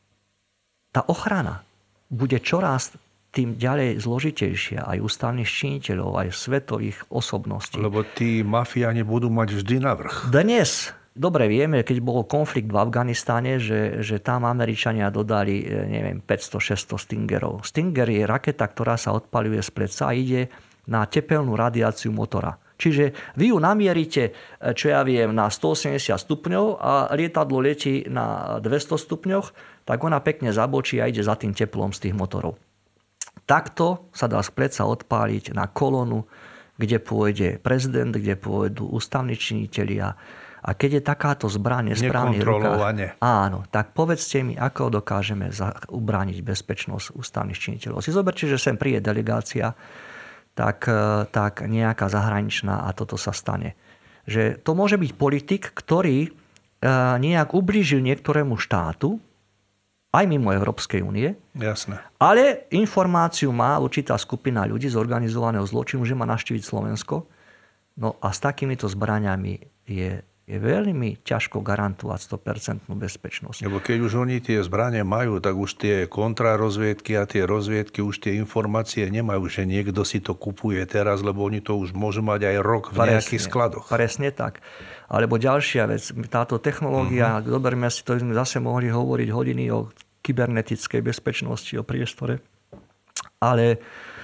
tá ochrana bude čoraz tým ďalej zložitejšia aj ústavných činiteľov, aj svetových osobností. Lebo tí mafiáni budú mať vždy navrch. Dnes, dobre vieme, keď bol konflikt v Afganistane, že, že tam Američania dodali, neviem, päťsto šesťsto Stingerov. Stinger je raketa, ktorá sa odpaľuje z pleca a ide na tepelnú radiáciu motora. Čiže vy ju namierite, čo ja viem, na stoosemdesiat stupňov a lietadlo letí na dvesto stupňoch, tak ona pekne zabočí a ide za tým teplom z tých motorov. Takto sa dá z pleca odpáliť na kolónu, kde pôjde prezident, kde pôjdu ústavní činitelia a A keď je takáto zbraň nesprávnych rukách, áno, tak povedzte mi, ako dokážeme ubrániť bezpečnosť ústavných činiteľov. Si zoberte, že sem príde delegácia, tak, tak nejaká zahraničná a toto sa stane. Že to môže byť politik, ktorý nejak ublížil niektorému štátu, aj mimo Európskej únie. Jasné. Ale informáciu má určitá skupina ľudí z organizovaného zločinu, že má navštíviť Slovensko. No a s takýmito zbraňami je, je veľmi ťažko garantovať sto percent bezpečnosť. Lebo keď už oni tie zbrane majú, tak už tie kontrarozviedky a tie rozviedky, už tie informácie nemajú, že niekto si to kupuje teraz, lebo oni to už môžu mať aj rok v presne, nejakých skladoch. Presne tak. Alebo ďalšia vec, táto technológia, uh-huh. Doberme si to, sme zase mohli hovoriť hodiny o kybernetickej bezpečnosti, o priestore. Ale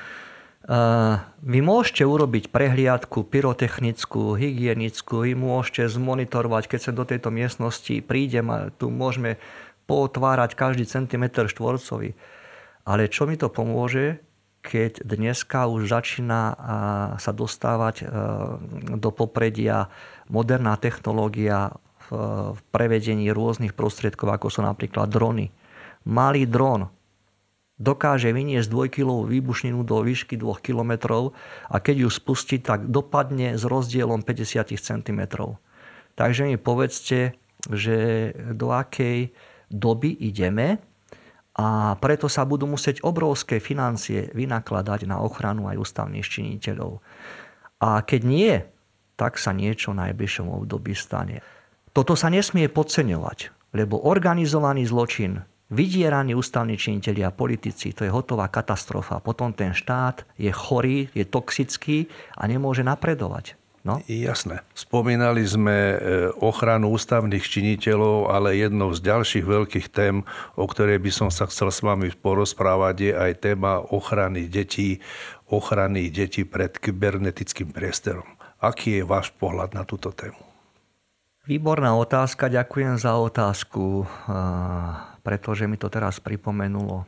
uh, vy môžete urobiť prehliadku pyrotechnickú, hygienickú, vy môžete zmonitorovať, keď sa do tejto miestnosti prídem a tu môžeme pootvárať každý centimetr štvorcový. Ale čo mi to pomôže, keď dneska už začína sa dostávať do popredia moderná technológia v prevedení rôznych prostriedkov, ako sú napríklad drony. Malý dron dokáže vyniesť dvojkilovú výbušninu do výšky dvoch kilometrov a keď ju spustí, tak dopadne s rozdielom päťdesiat centimetrov. Takže mi povedzte, že do akej doby ideme, a preto sa budú musieť obrovské financie vynakladať na ochranu aj ústavných činiteľov. A keď nie, tak sa niečo v najbližšom období stane. Toto sa nesmie podceňovať, lebo organizovaný zločin, vydieraní ústavní činitelia a politici, to je hotová katastrofa. Potom ten štát je chorý, je toxický a nemôže napredovať. No? Jasné. Spomínali sme ochranu ústavných činiteľov, ale jednou z ďalších veľkých tém, o ktorej by som sa chcel s vami porozprávať, je aj téma ochrany detí, ochrany detí pred kybernetickým priestorom. Aký je váš pohľad na túto tému? Výborná otázka, ďakujem za otázku, pretože mi to teraz pripomenulo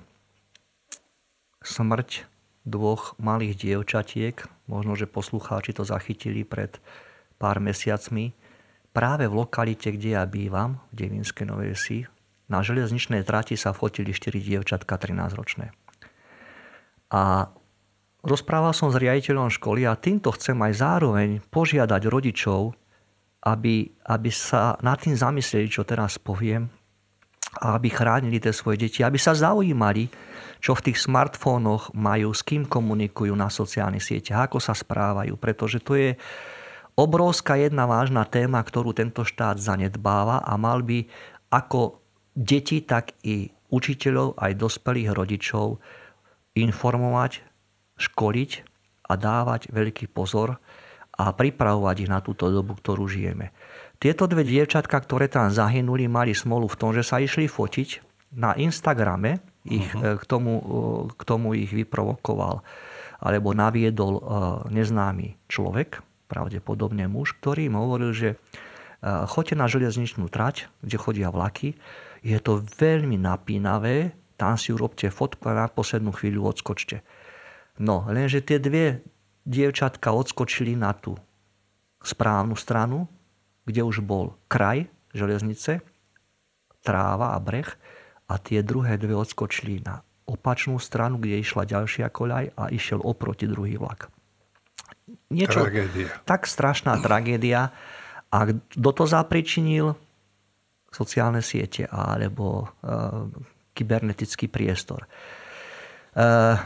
smrť dvoch malých dievčatiek, možno, že poslucháči to zachytili pred pár mesiacmi, práve v lokalite, kde ja bývam, v Devínskej Novej Vsi, na železničnej trati sa fotili štyri dievčatka trinásťročné. A rozprával som s riaditeľom školy a týmto chcem aj zároveň požiadať rodičov, aby, aby sa nad tým zamysleli, čo teraz poviem, a aby chránili tie svoje deti, aby sa zaujímali, čo v tých smartfónoch majú, s kým komunikujú na sociálnych sieťach, ako sa správajú, pretože to je obrovská jedna vážna téma, ktorú tento štát zanedbáva a mal by ako deti, tak i učiteľov, aj dospelých rodičov informovať, školiť a dávať veľký pozor a pripravovať ich na túto dobu, ktorú žijeme. Tieto dve dievčatka, ktoré tam zahynuli, mali smolu v tom, že sa išli fotiť na Instagrame, ich, uh-huh. k, tomu, k tomu ich vyprovokoval alebo naviedol neznámy človek, pravdepodobne muž, ktorý im hovoril, že choďte na železničnú trať, kde chodia vlaky, je to veľmi napínavé, tam si urobte fotku a na poslednú chvíľu odskočte. No, lenže tie dve dievčatka odskočili na tú správnu stranu, kde už bol kraj železnice, tráva a breh, a tie druhé dve odskočili na opačnú stranu, kde išla ďalšia koľaj a išiel oproti druhý vlak. Niečo, tragédia. Tak strašná tragédia. A kto to zapričinil? Sociálne siete alebo uh, kybernetický priestor. Uh,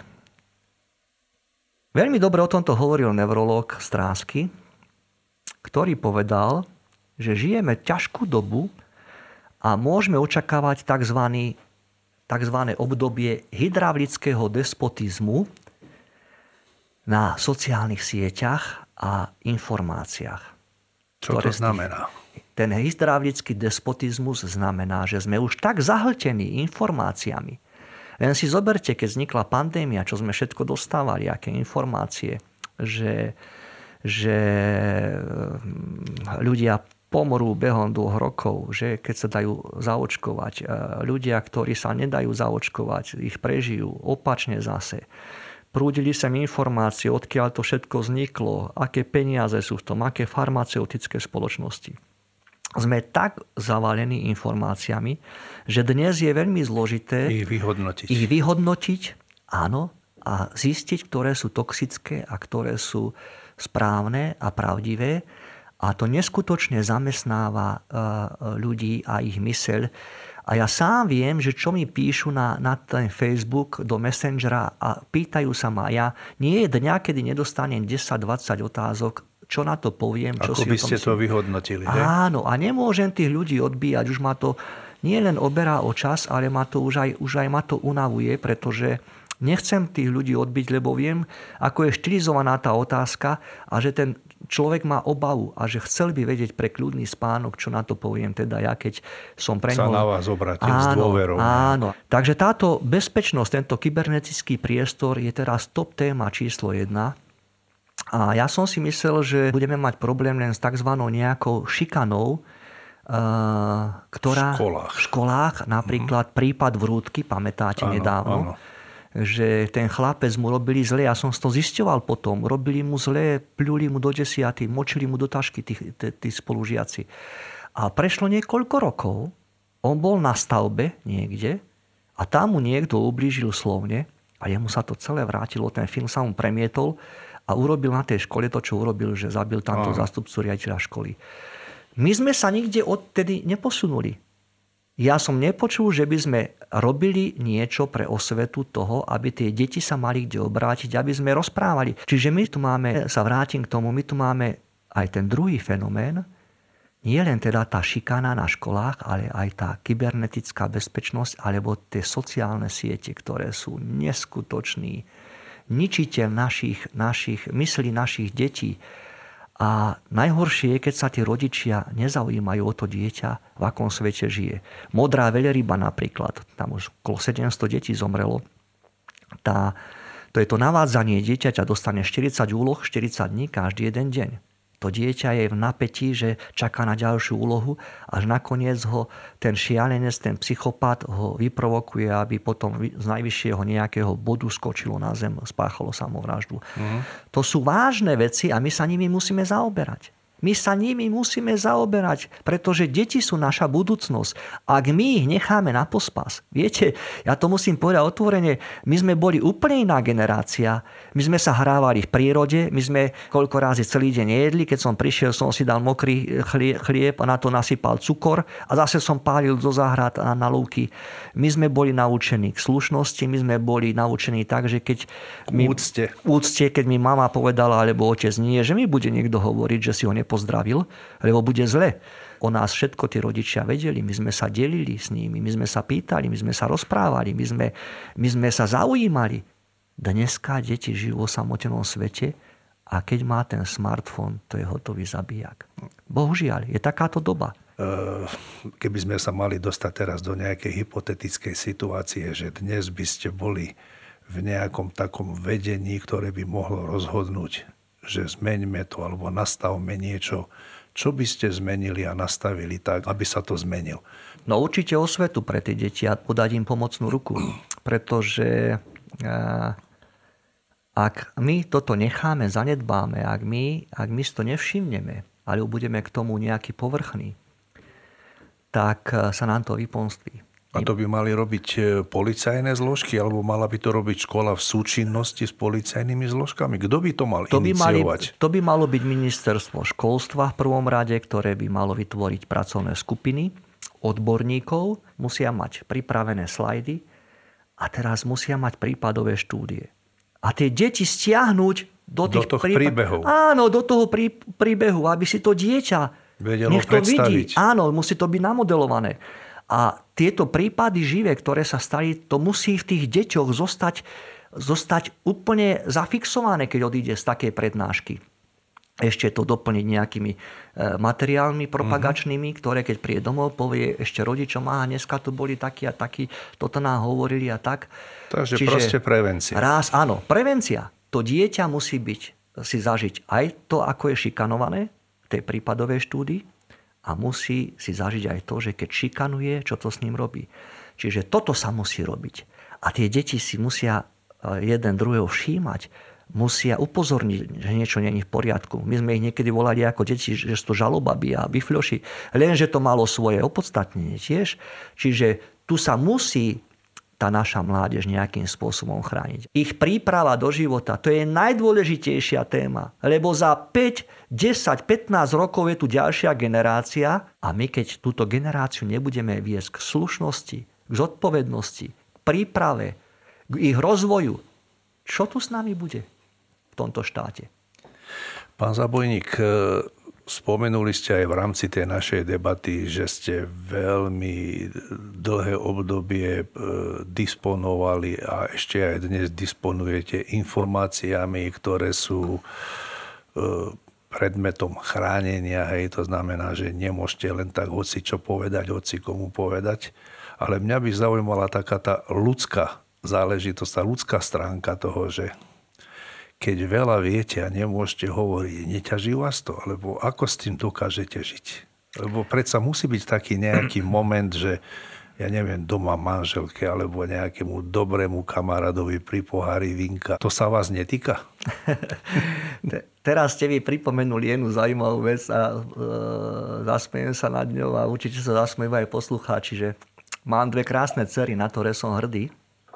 veľmi dobre o tomto hovoril neurológ Strásky, ktorý povedal, že žijeme ťažkú dobu a môžeme očakávať tzv. tzv. Obdobie hydraulického despotizmu na sociálnych sieťach a informáciách. Čo to znamená? Ten hydraulický despotizmus znamená, že sme už tak zahltení informáciami. Len si zoberte, keď vznikla pandémia, čo sme všetko dostávali, aké informácie, že, že ľudia pomrú behom dvoch rokov, že keď sa dajú zaočkovať. Ľudia, ktorí sa nedajú zaočkovať, ich prežijú. Opačne zase. Prúdili sem informácie, odkiaľ to všetko vzniklo, aké peniaze sú v tom, aké farmaceutické spoločnosti. sme tak zavalení informáciami, že dnes je veľmi zložité ich vyhodnotiť. Ich vyhodnotiť, áno, a zistiť, ktoré sú toxické a ktoré sú správne a pravdivé. A to neskutočne zamestnáva ľudí a ich myseľ. A ja sám viem, že čo mi píšu na, na ten Facebook do Messengera a pýtajú sa ma, ja nie je dňa, kedy nedostanem desať dvadsať otázok, čo na to poviem. Čo Ako si by o tom ste si... to vyhodnotili. He? Áno, a nemôžem tých ľudí odbíjať. Už ma to nie len oberá o čas, ale ma to už aj, už aj ma to unavuje, pretože nechcem tých ľudí odbiť, lebo viem, ako je štilizovaná tá otázka a že ten človek má obavu a že chcel by vedieť pre kľudný spánok, čo na to poviem. Teda ja, keď som pre Sa ňoho... na vás obratil s dôverou. Áno. Takže táto bezpečnosť, tento kybernetický priestor je teraz top téma číslo jedna. A ja som si myslel, že budeme mať problém len s tzv. Nejakou šikanou, ktorá v školách, v školách napríklad mm. prípad Vrútky, pamätáte áno, nedávno, áno. že ten chlapec mu robili zle, ja som to zisťoval potom, robili mu zle, pľuli mu do desiaty, močili mu do tašky tí, tí, tí spolužiaci. A prešlo niekoľko rokov, on bol na stavbe niekde a tam mu niekto ublížil slovne a jemu sa to celé vrátilo, ten film sa mu premietol a urobil na tej škole to, čo urobil, že zabil tamto zástupcu riaditeľa školy. My sme sa nikde odtedy neposunuli. Ja som nepočul, že by sme robili niečo pre osvetu toho, aby tie deti sa mali kde obrátiť, aby sme rozprávali. Čiže my tu máme, sa vrátim k tomu, my tu máme aj ten druhý fenomén, nie len teda tá šikana na školách, ale aj tá kybernetická bezpečnosť, alebo tie sociálne siete, ktoré sú neskutočný ničiteľ našich, našich myslí našich detí. A najhoršie je, keď sa tí rodičia nezaujímajú o to dieťa, v akom svete žije. Modrá veľryba napríklad, tam už okolo sedemsto detí zomrelo. Tá, to je to navádzanie dieťaťa, dostane štyridsať úloh, štyridsať dní, každý jeden deň. To dieťa je v napätí, že čaká na ďalšiu úlohu, až nakoniec ho ten šialenec, ten psychopat ho vyprovokuje, aby potom z najvyššieho nejakého bodu skočilo na zem, spáchalo samovraždu. Mm. To sú vážne veci a my sa nimi musíme zaoberať. My sa nimi musíme zaoberať, pretože deti sú naša budúcnosť. Ak my ich necháme na pospas, viete, ja to musím povedať otvorene, my sme boli úplne iná generácia. My sme sa hrávali v prírode, my sme koľko razy celý deň jedli, keď som prišiel, som si dal mokrý chlieb a na to nasypal cukor a zase som pálil do záhrad a na lúky. My sme boli naučení k slušnosti, my sme boli naučení tak, že keď mi, úcte. úcte, keď mi mama povedala, alebo otec nie, že mi bude niekto hovoriť, že si ho nepozdravil, lebo bude zle. O nás všetko tí rodičia vedeli, my sme sa delili s nimi, my sme sa pýtali, my sme sa rozprávali, my sme, my sme sa zaujímali. Dneska deti žijú v osamotenom svete a keď má ten smartfón, to je hotový zabijak. Bohužiaľ, je takáto doba. Keby sme sa mali dostať teraz do nejakej hypotetickej situácie, že dnes by ste boli v nejakom takom vedení, ktoré by mohlo rozhodnúť, že zmeňme to alebo nastavme niečo, čo by ste zmenili a nastavili tak, aby sa to zmenil? No určite osvetu pre tie deti a podať im pomocnú ruku. Pretože ak my toto necháme, zanedbáme, ak my, ak my si to nevšimneme, alebo budeme k tomu nejaký povrchný, tak sa nám to vypomství. A to by mali robiť policajné zložky, alebo mala by to robiť škola v súčinnosti s policajnými zložkami? Kto by to mal to by iniciovať? Mali, to by malo byť ministerstvo školstva v prvom rade, ktoré by malo vytvoriť pracovné skupiny odborníkov, musia mať pripravené slajdy a teraz musia mať prípadové štúdie. A tie deti stiahnuť do tých do toho prípad... príbehov. Áno, do toho prí... príbehu, aby si to dieťa vedelo nech to predstaviť. vidí. Áno, musí to byť namodelované. A tieto prípady živé, ktoré sa stali, to musí v tých deťoch zostať, zostať úplne zafixované, keď odíde z takej prednášky. Ešte to doplniť nejakými materiálmi propagačnými, ktoré keď príde domov, povie ešte rodičom, a dneska tu boli takí a takí, toto nám hovorili a tak. Takže Čiže proste prevencia. Raz, áno, prevencia. To dieťa musí byť, si zažiť aj to, ako je šikanované v tej prípadovej štúdii a musí si zažiť aj to, že keď šikanuje, čo to s ním robí. Čiže toto sa musí robiť. A tie deti si musia jeden druhého všímať. musia upozorniť, že niečo nie je v poriadku. My sme ich niekedy volali ako deti, že sú to žalobaby a bifľoši, lenže to malo svoje opodstatnenie tiež. Čiže tu sa musí tá naša mládež nejakým spôsobom chrániť. Ich príprava do života, to je najdôležitejšia téma, lebo za päť, desať, pätnásť rokov je tu ďalšia generácia a my keď túto generáciu nebudeme viesť k slušnosti, k zodpovednosti, k príprave, k ich rozvoju, čo tu s nami bude v tomto štáte? Pán Zabojník, spomenuli ste aj v rámci tej našej debaty, že ste veľmi dlhé obdobie disponovali a ešte aj dnes disponujete informáciami, ktoré sú predmetom chránenia. Hej, to znamená, že nemôžete len tak hoci čo povedať, hoci komu povedať. Ale mňa by zaujímala taká tá ľudská záležitosť, tá ľudská stránka toho, že keď veľa viete a nemôžete hovoriť, neťaží vás to? Alebo ako s tým dokážete žiť? Lebo predsa musí byť taký nejaký moment, že ja neviem, doma manželke alebo nejakému dobrému kamarádovi pri pohári vínka. To sa vás netýka? Teraz ste mi pripomenuli jednu zaujímavú vec a e, zasmejem sa nad ňou a určite sa zasmejú aj poslucháči, že mám dve krásne dcery, na ktoré som hrdý.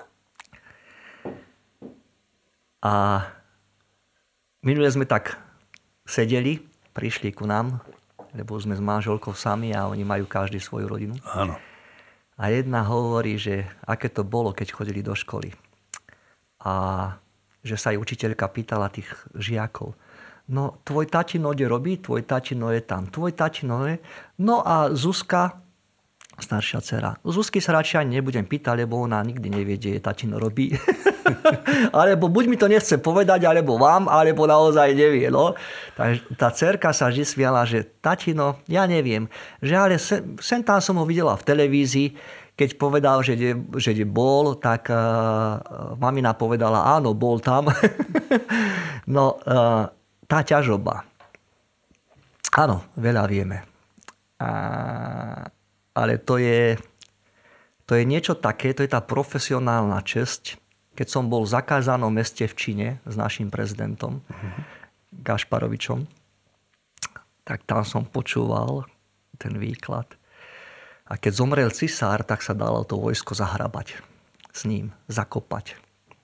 A minule sme tak sedeli, prišli ku nám, lebo sme s manželkou sami a oni majú každý svoju rodinu. Áno. A jedna hovorí, že aké to bolo, keď chodili do školy. A že sa jej učiteľka pýtala tých žiakov. No, tvoj tatino kde robí? Tvoj tatino je tam. Tvoj tatino je... No a Zuzka, staršia dcera. Zuzky sa radšej ani nebudem pýtať, lebo ona nikdy nevie, kde je tatino robí. Alebo buď mi to nechce povedať, alebo vám, alebo naozaj nevie. No. Takže tá dcerka sa vždy smiala, že tatino, ja neviem, že ale sem, sem tam som ho videla v televízii, keď povedal, že kde, že kde bol, tak uh, mamina povedala, áno, bol tam. No, uh, tá ťažoba. Áno, veľa vieme. A, ale to je, to je niečo také, to je tá profesionálna česť. Keď som bol v zakázanom meste v Číne s našim prezidentom uh-huh. Gašparovičom, tak tam som počúval ten výklad. A keď zomrel cisár, tak sa dalo to vojsko zahrabať s ním, zakopať.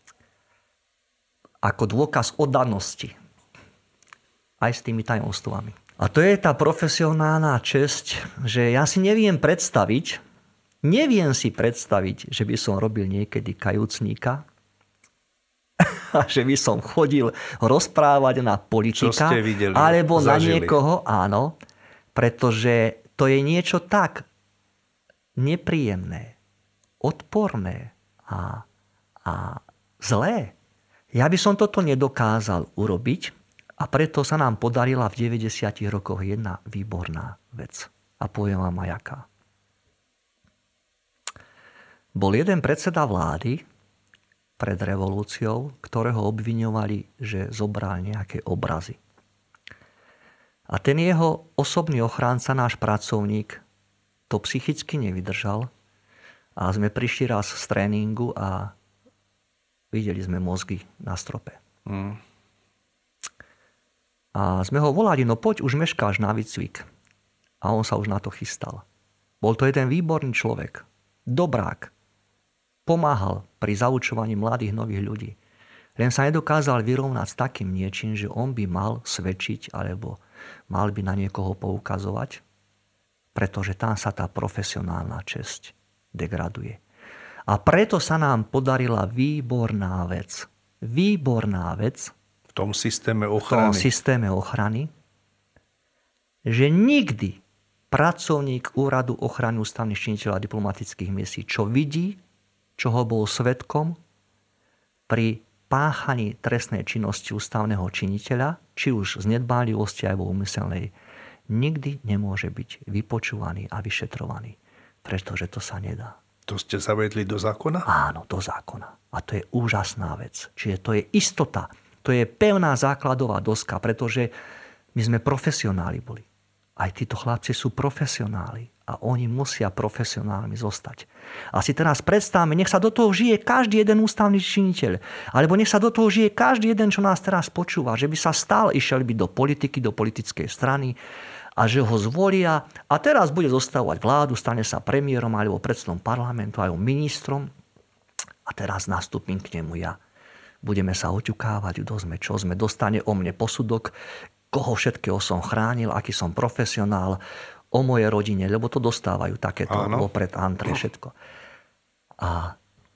Ako dôkaz oddanosti. Aj s tými tajomstvami. A to je tá profesionálna česť, že ja si neviem predstaviť, neviem si predstaviť, že by som robil niekedy kajúcníka, a že by som chodil rozprávať na politika, videli, alebo zažili. Na niekoho, áno, pretože to je niečo tak nepríjemné, odporné a, a zlé. Ja by som toto nedokázal urobiť a preto sa nám podarila v deväťdesiatych rokoch jedna výborná vec. A poviem vám aj aká. Bol jeden predseda vlády pred revolúciou, ktorého obviňovali, že zobral nejaké obrazy. A ten jeho osobný ochránca, náš pracovník, to psychicky nevydržal a sme prišli raz z tréningu a videli sme mozgy na strope. Mm. A sme ho volali, no poď, už meškáš na výcvik. A on sa už na to chystal. Bol to jeden výborný človek, dobrák, pomáhal pri zaučovaní mladých nových ľudí. Len sa nedokázal vyrovnať s takým niečím, že on by mal svedčiť alebo mal by na niekoho poukazovať, pretože tam sa tá profesionálna česť degraduje. A preto sa nám podarila výborná vec. Výborná vec v tom systéme ochrany, v tom systéme ochrany, že nikdy pracovník Úradu ochrany ústavných činiteľov a diplomatických misií, čo vidí, čoho bol svedkom pri páchaní trestnej činnosti ústavného činiteľa, či už z nedbálivosti alebo úmyselnej, nikdy nemôže byť vypočúvaný a vyšetrovaný, pretože to sa nedá. To ste zavedli do zákona? Áno, do zákona. A to je úžasná vec. Čiže to je istota. To je pevná základová doska, pretože my sme profesionáli boli. Aj títo chlapci sú profesionáli. A oni musia profesionálmi zostať. A si teraz predstavme, nech sa do toho žije každý jeden ústavný činiteľ. Alebo nech sa do toho žije každý jeden, čo nás teraz počúva. Že by sa stále išiel byť do politiky, do politickej strany a že ho zvolia. A teraz bude zostavovať vládu, stane sa premiérom alebo predsedom parlamentu, alebo ministrom. A teraz nastúpim k nemu ja. Budeme sa oťukávať, kto sme, čo sme. Dostane o mne posudok, koho všetkého som chránil, aký som profesionál, o mojej rodine, lebo to dostávajú takéto vopred antre, všetko. A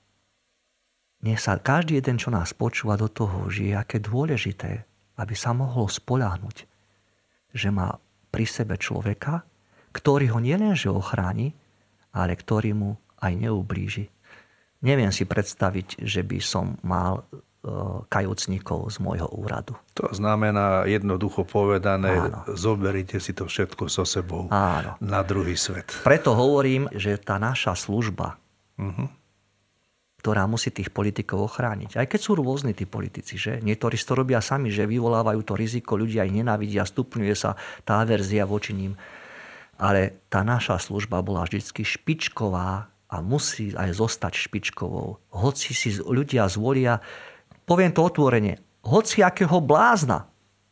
nech sa každý jeden, čo nás počúva, do toho žije, aké dôležité, aby sa mohol spoľahnúť, že má pri sebe človeka, ktorý ho nielenže ochráni, ale ktorý mu aj neublíži. Neviem si predstaviť, že by som mal kajúcnikov z môjho úradu. To znamená jednoducho povedané, áno. Zoberite si to všetko so sebou áno. na druhý svet. Preto hovorím, že tá naša služba, uh-huh. ktorá musí tých politikov ochrániť. Aj keď sú rôzni tí politici, že? Niektorí to robia sami, že vyvolávajú to riziko, ľudia ich nenávidia, stupňuje sa tá averzia voči ním. Ale tá naša služba bola vždy špičková a musí aj zostať špičkovou. Hoci si ľudia zvolia, poviem to otvorene, hoci akého blázna,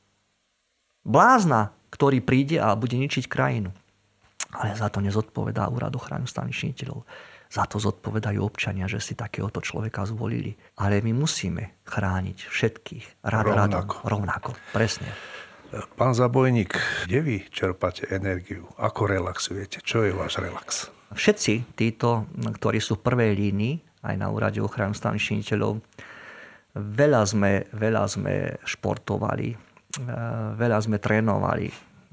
blázna, ktorý príde a bude ničiť krajinu. Ale za to nezodpovedá Úrad ochrany ústavných činiteľov. Za to zodpovedajú občania, že si takéhoto človeka zvolili. Ale my musíme chrániť všetkých. Rad, rovnako. Radom, rovnako. Presne. Pán Zabojník, kde vy čerpáte energiu? Ako relaxujete? Čo je váš relax? Všetci títo, ktorí sú v prvej línii, aj na Úrade ochrany ústavných činiteľov, Veľa sme, veľa sme športovali, veľa sme trénovali.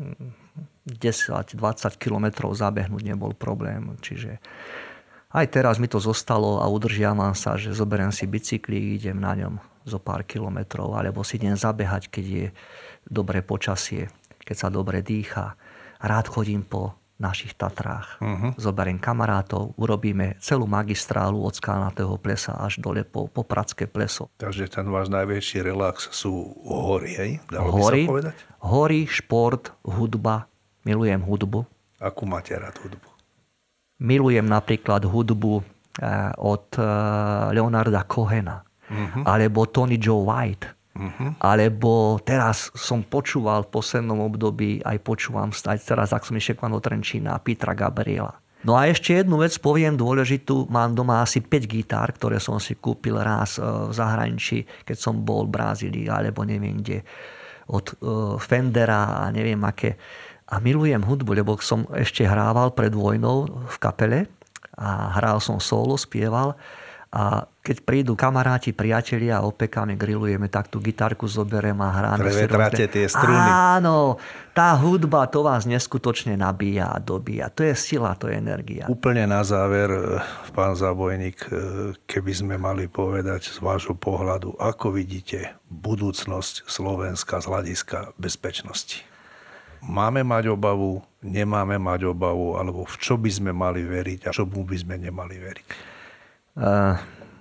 desať dvadsať kilometrov zabehnúť nebol problém. Čiže aj teraz mi to zostalo a udržiavam sa, že zoberiem si bicyklík, idem na ňom zo pár kilometrov, alebo si idem zabehať, keď je dobré počasie, keď sa dobre dýcha. Rád chodím po našich Tatrách. Uh-huh. Zoberiem kamarátov, urobíme celú magistrálu od Skalnatého plesa až dole po, po Pratské pleso. Takže ten váš najväčší relax sú hory, hej? Dalo hory, by sa povedať? Hory, šport, hudba. Milujem hudbu. Akú máte rád hudbu? Milujem napríklad hudbu od Leonarda Cohena. Uh-huh. Alebo Tony Joe White. Uh-huh. Alebo teraz som počúval v poslednom období, aj počúvam aj teraz, ak som išiel do Trenčína, Petra Gabriela. No a ešte jednu vec poviem dôležitú. Mám doma asi päť gitár, ktoré som si kúpil raz v zahraničí, keď som bol v Brazílii, alebo neviem kde, od Fendera a neviem aké. A milujem hudbu, lebo som ešte hrával pred vojnou v kapele a hral som solo, spieval. A keď prídu kamaráti, priatelia a opekáme, grillujeme, tak tú gitarku zoberiem a hráme. Prevetráte tie struny. Áno, tá hudba, to vás neskutočne nabíja a dobíja. To je sila, to je energia. Úplne na záver, pán Zabojník, keby sme mali povedať z vášho pohľadu, ako vidíte budúcnosť Slovenska z hľadiska bezpečnosti? Máme mať obavu, nemáme mať obavu, alebo v čo by sme mali veriť a čomu by sme nemali veriť? Uh,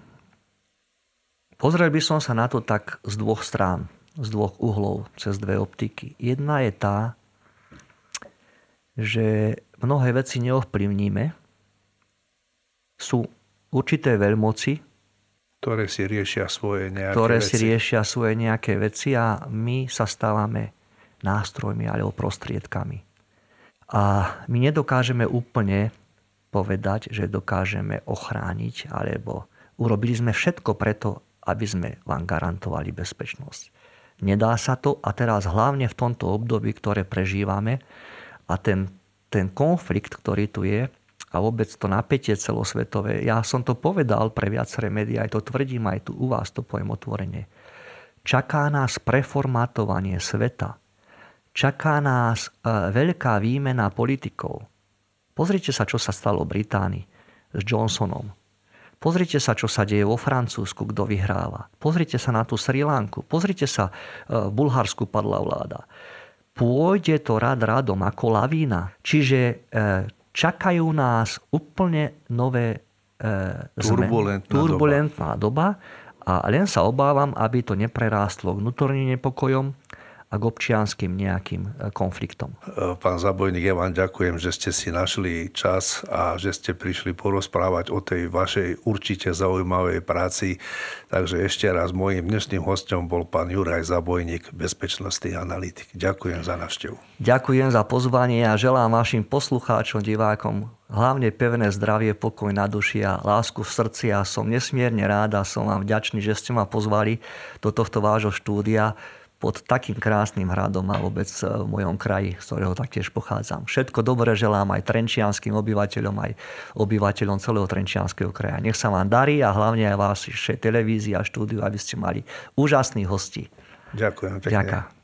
pozrel by som sa na to tak z dvoch strán, z dvoch uhlov, cez dve optiky. Jedna je tá, že mnohé veci neovplyvníme. Sú určité veľmoci, ktoré si riešia svoje nejaké ktoré veci. si riešia svoje nejaké veci a my sa stávame nástrojmi alebo prostriedkami. A my nedokážeme úplne povedať, že dokážeme ochrániť, alebo urobili sme všetko preto, aby sme vám garantovali bezpečnosť. Nedá sa to a teraz hlavne v tomto období, ktoré prežívame a ten, ten konflikt, ktorý tu je a vôbec to napätie celosvetové, ja som to povedal pre viaceré médiá, aj to tvrdím, aj tu u vás to poviem otvorene. Čaká nás preformátovanie sveta. Čaká nás veľká výmena politikov. Pozrite sa, čo sa stalo v Británii s Johnsonom. Pozrite sa, čo sa deje vo Francúzsku, kto vyhráva. Pozrite sa na tú Sri Lanku. Pozrite sa, v Bulharsku padla vláda. Pôjde to rad radom ako lavína. Čiže čakajú nás úplne nové turbulentná, turbulentná doba. doba a len sa obávam, aby to neprerástlo vnútorným nepokojom a k občianskym nejakým konfliktom. Pán Zabojník, ja vám ďakujem, že ste si našli čas a že ste prišli porozprávať o tej vašej určite zaujímavej práci. Takže ešte raz mojím dnešným hosťom bol pán Juraj Zabojník, bezpečnostný analytik. Ďakujem za návštevu. Ďakujem za pozvanie a želám vašim poslucháčom, divákom hlavne pevné zdravie, pokoj na duši a lásku v srdci a som nesmierne rád a som vám vďačný, že ste ma pozvali do tohto vášho štúdia pod takým krásnym hradom a vôbec v mojom kraji, z ktorého taktiež pochádzam. Všetko dobré želám aj trenčianskym obyvateľom, aj obyvateľom celého Trenčianskeho kraja. Nech sa vám darí a hlavne aj vašej televízii a štúdiu, aby ste mali úžasných hostí. Ďakujem pekne. Ďakujem.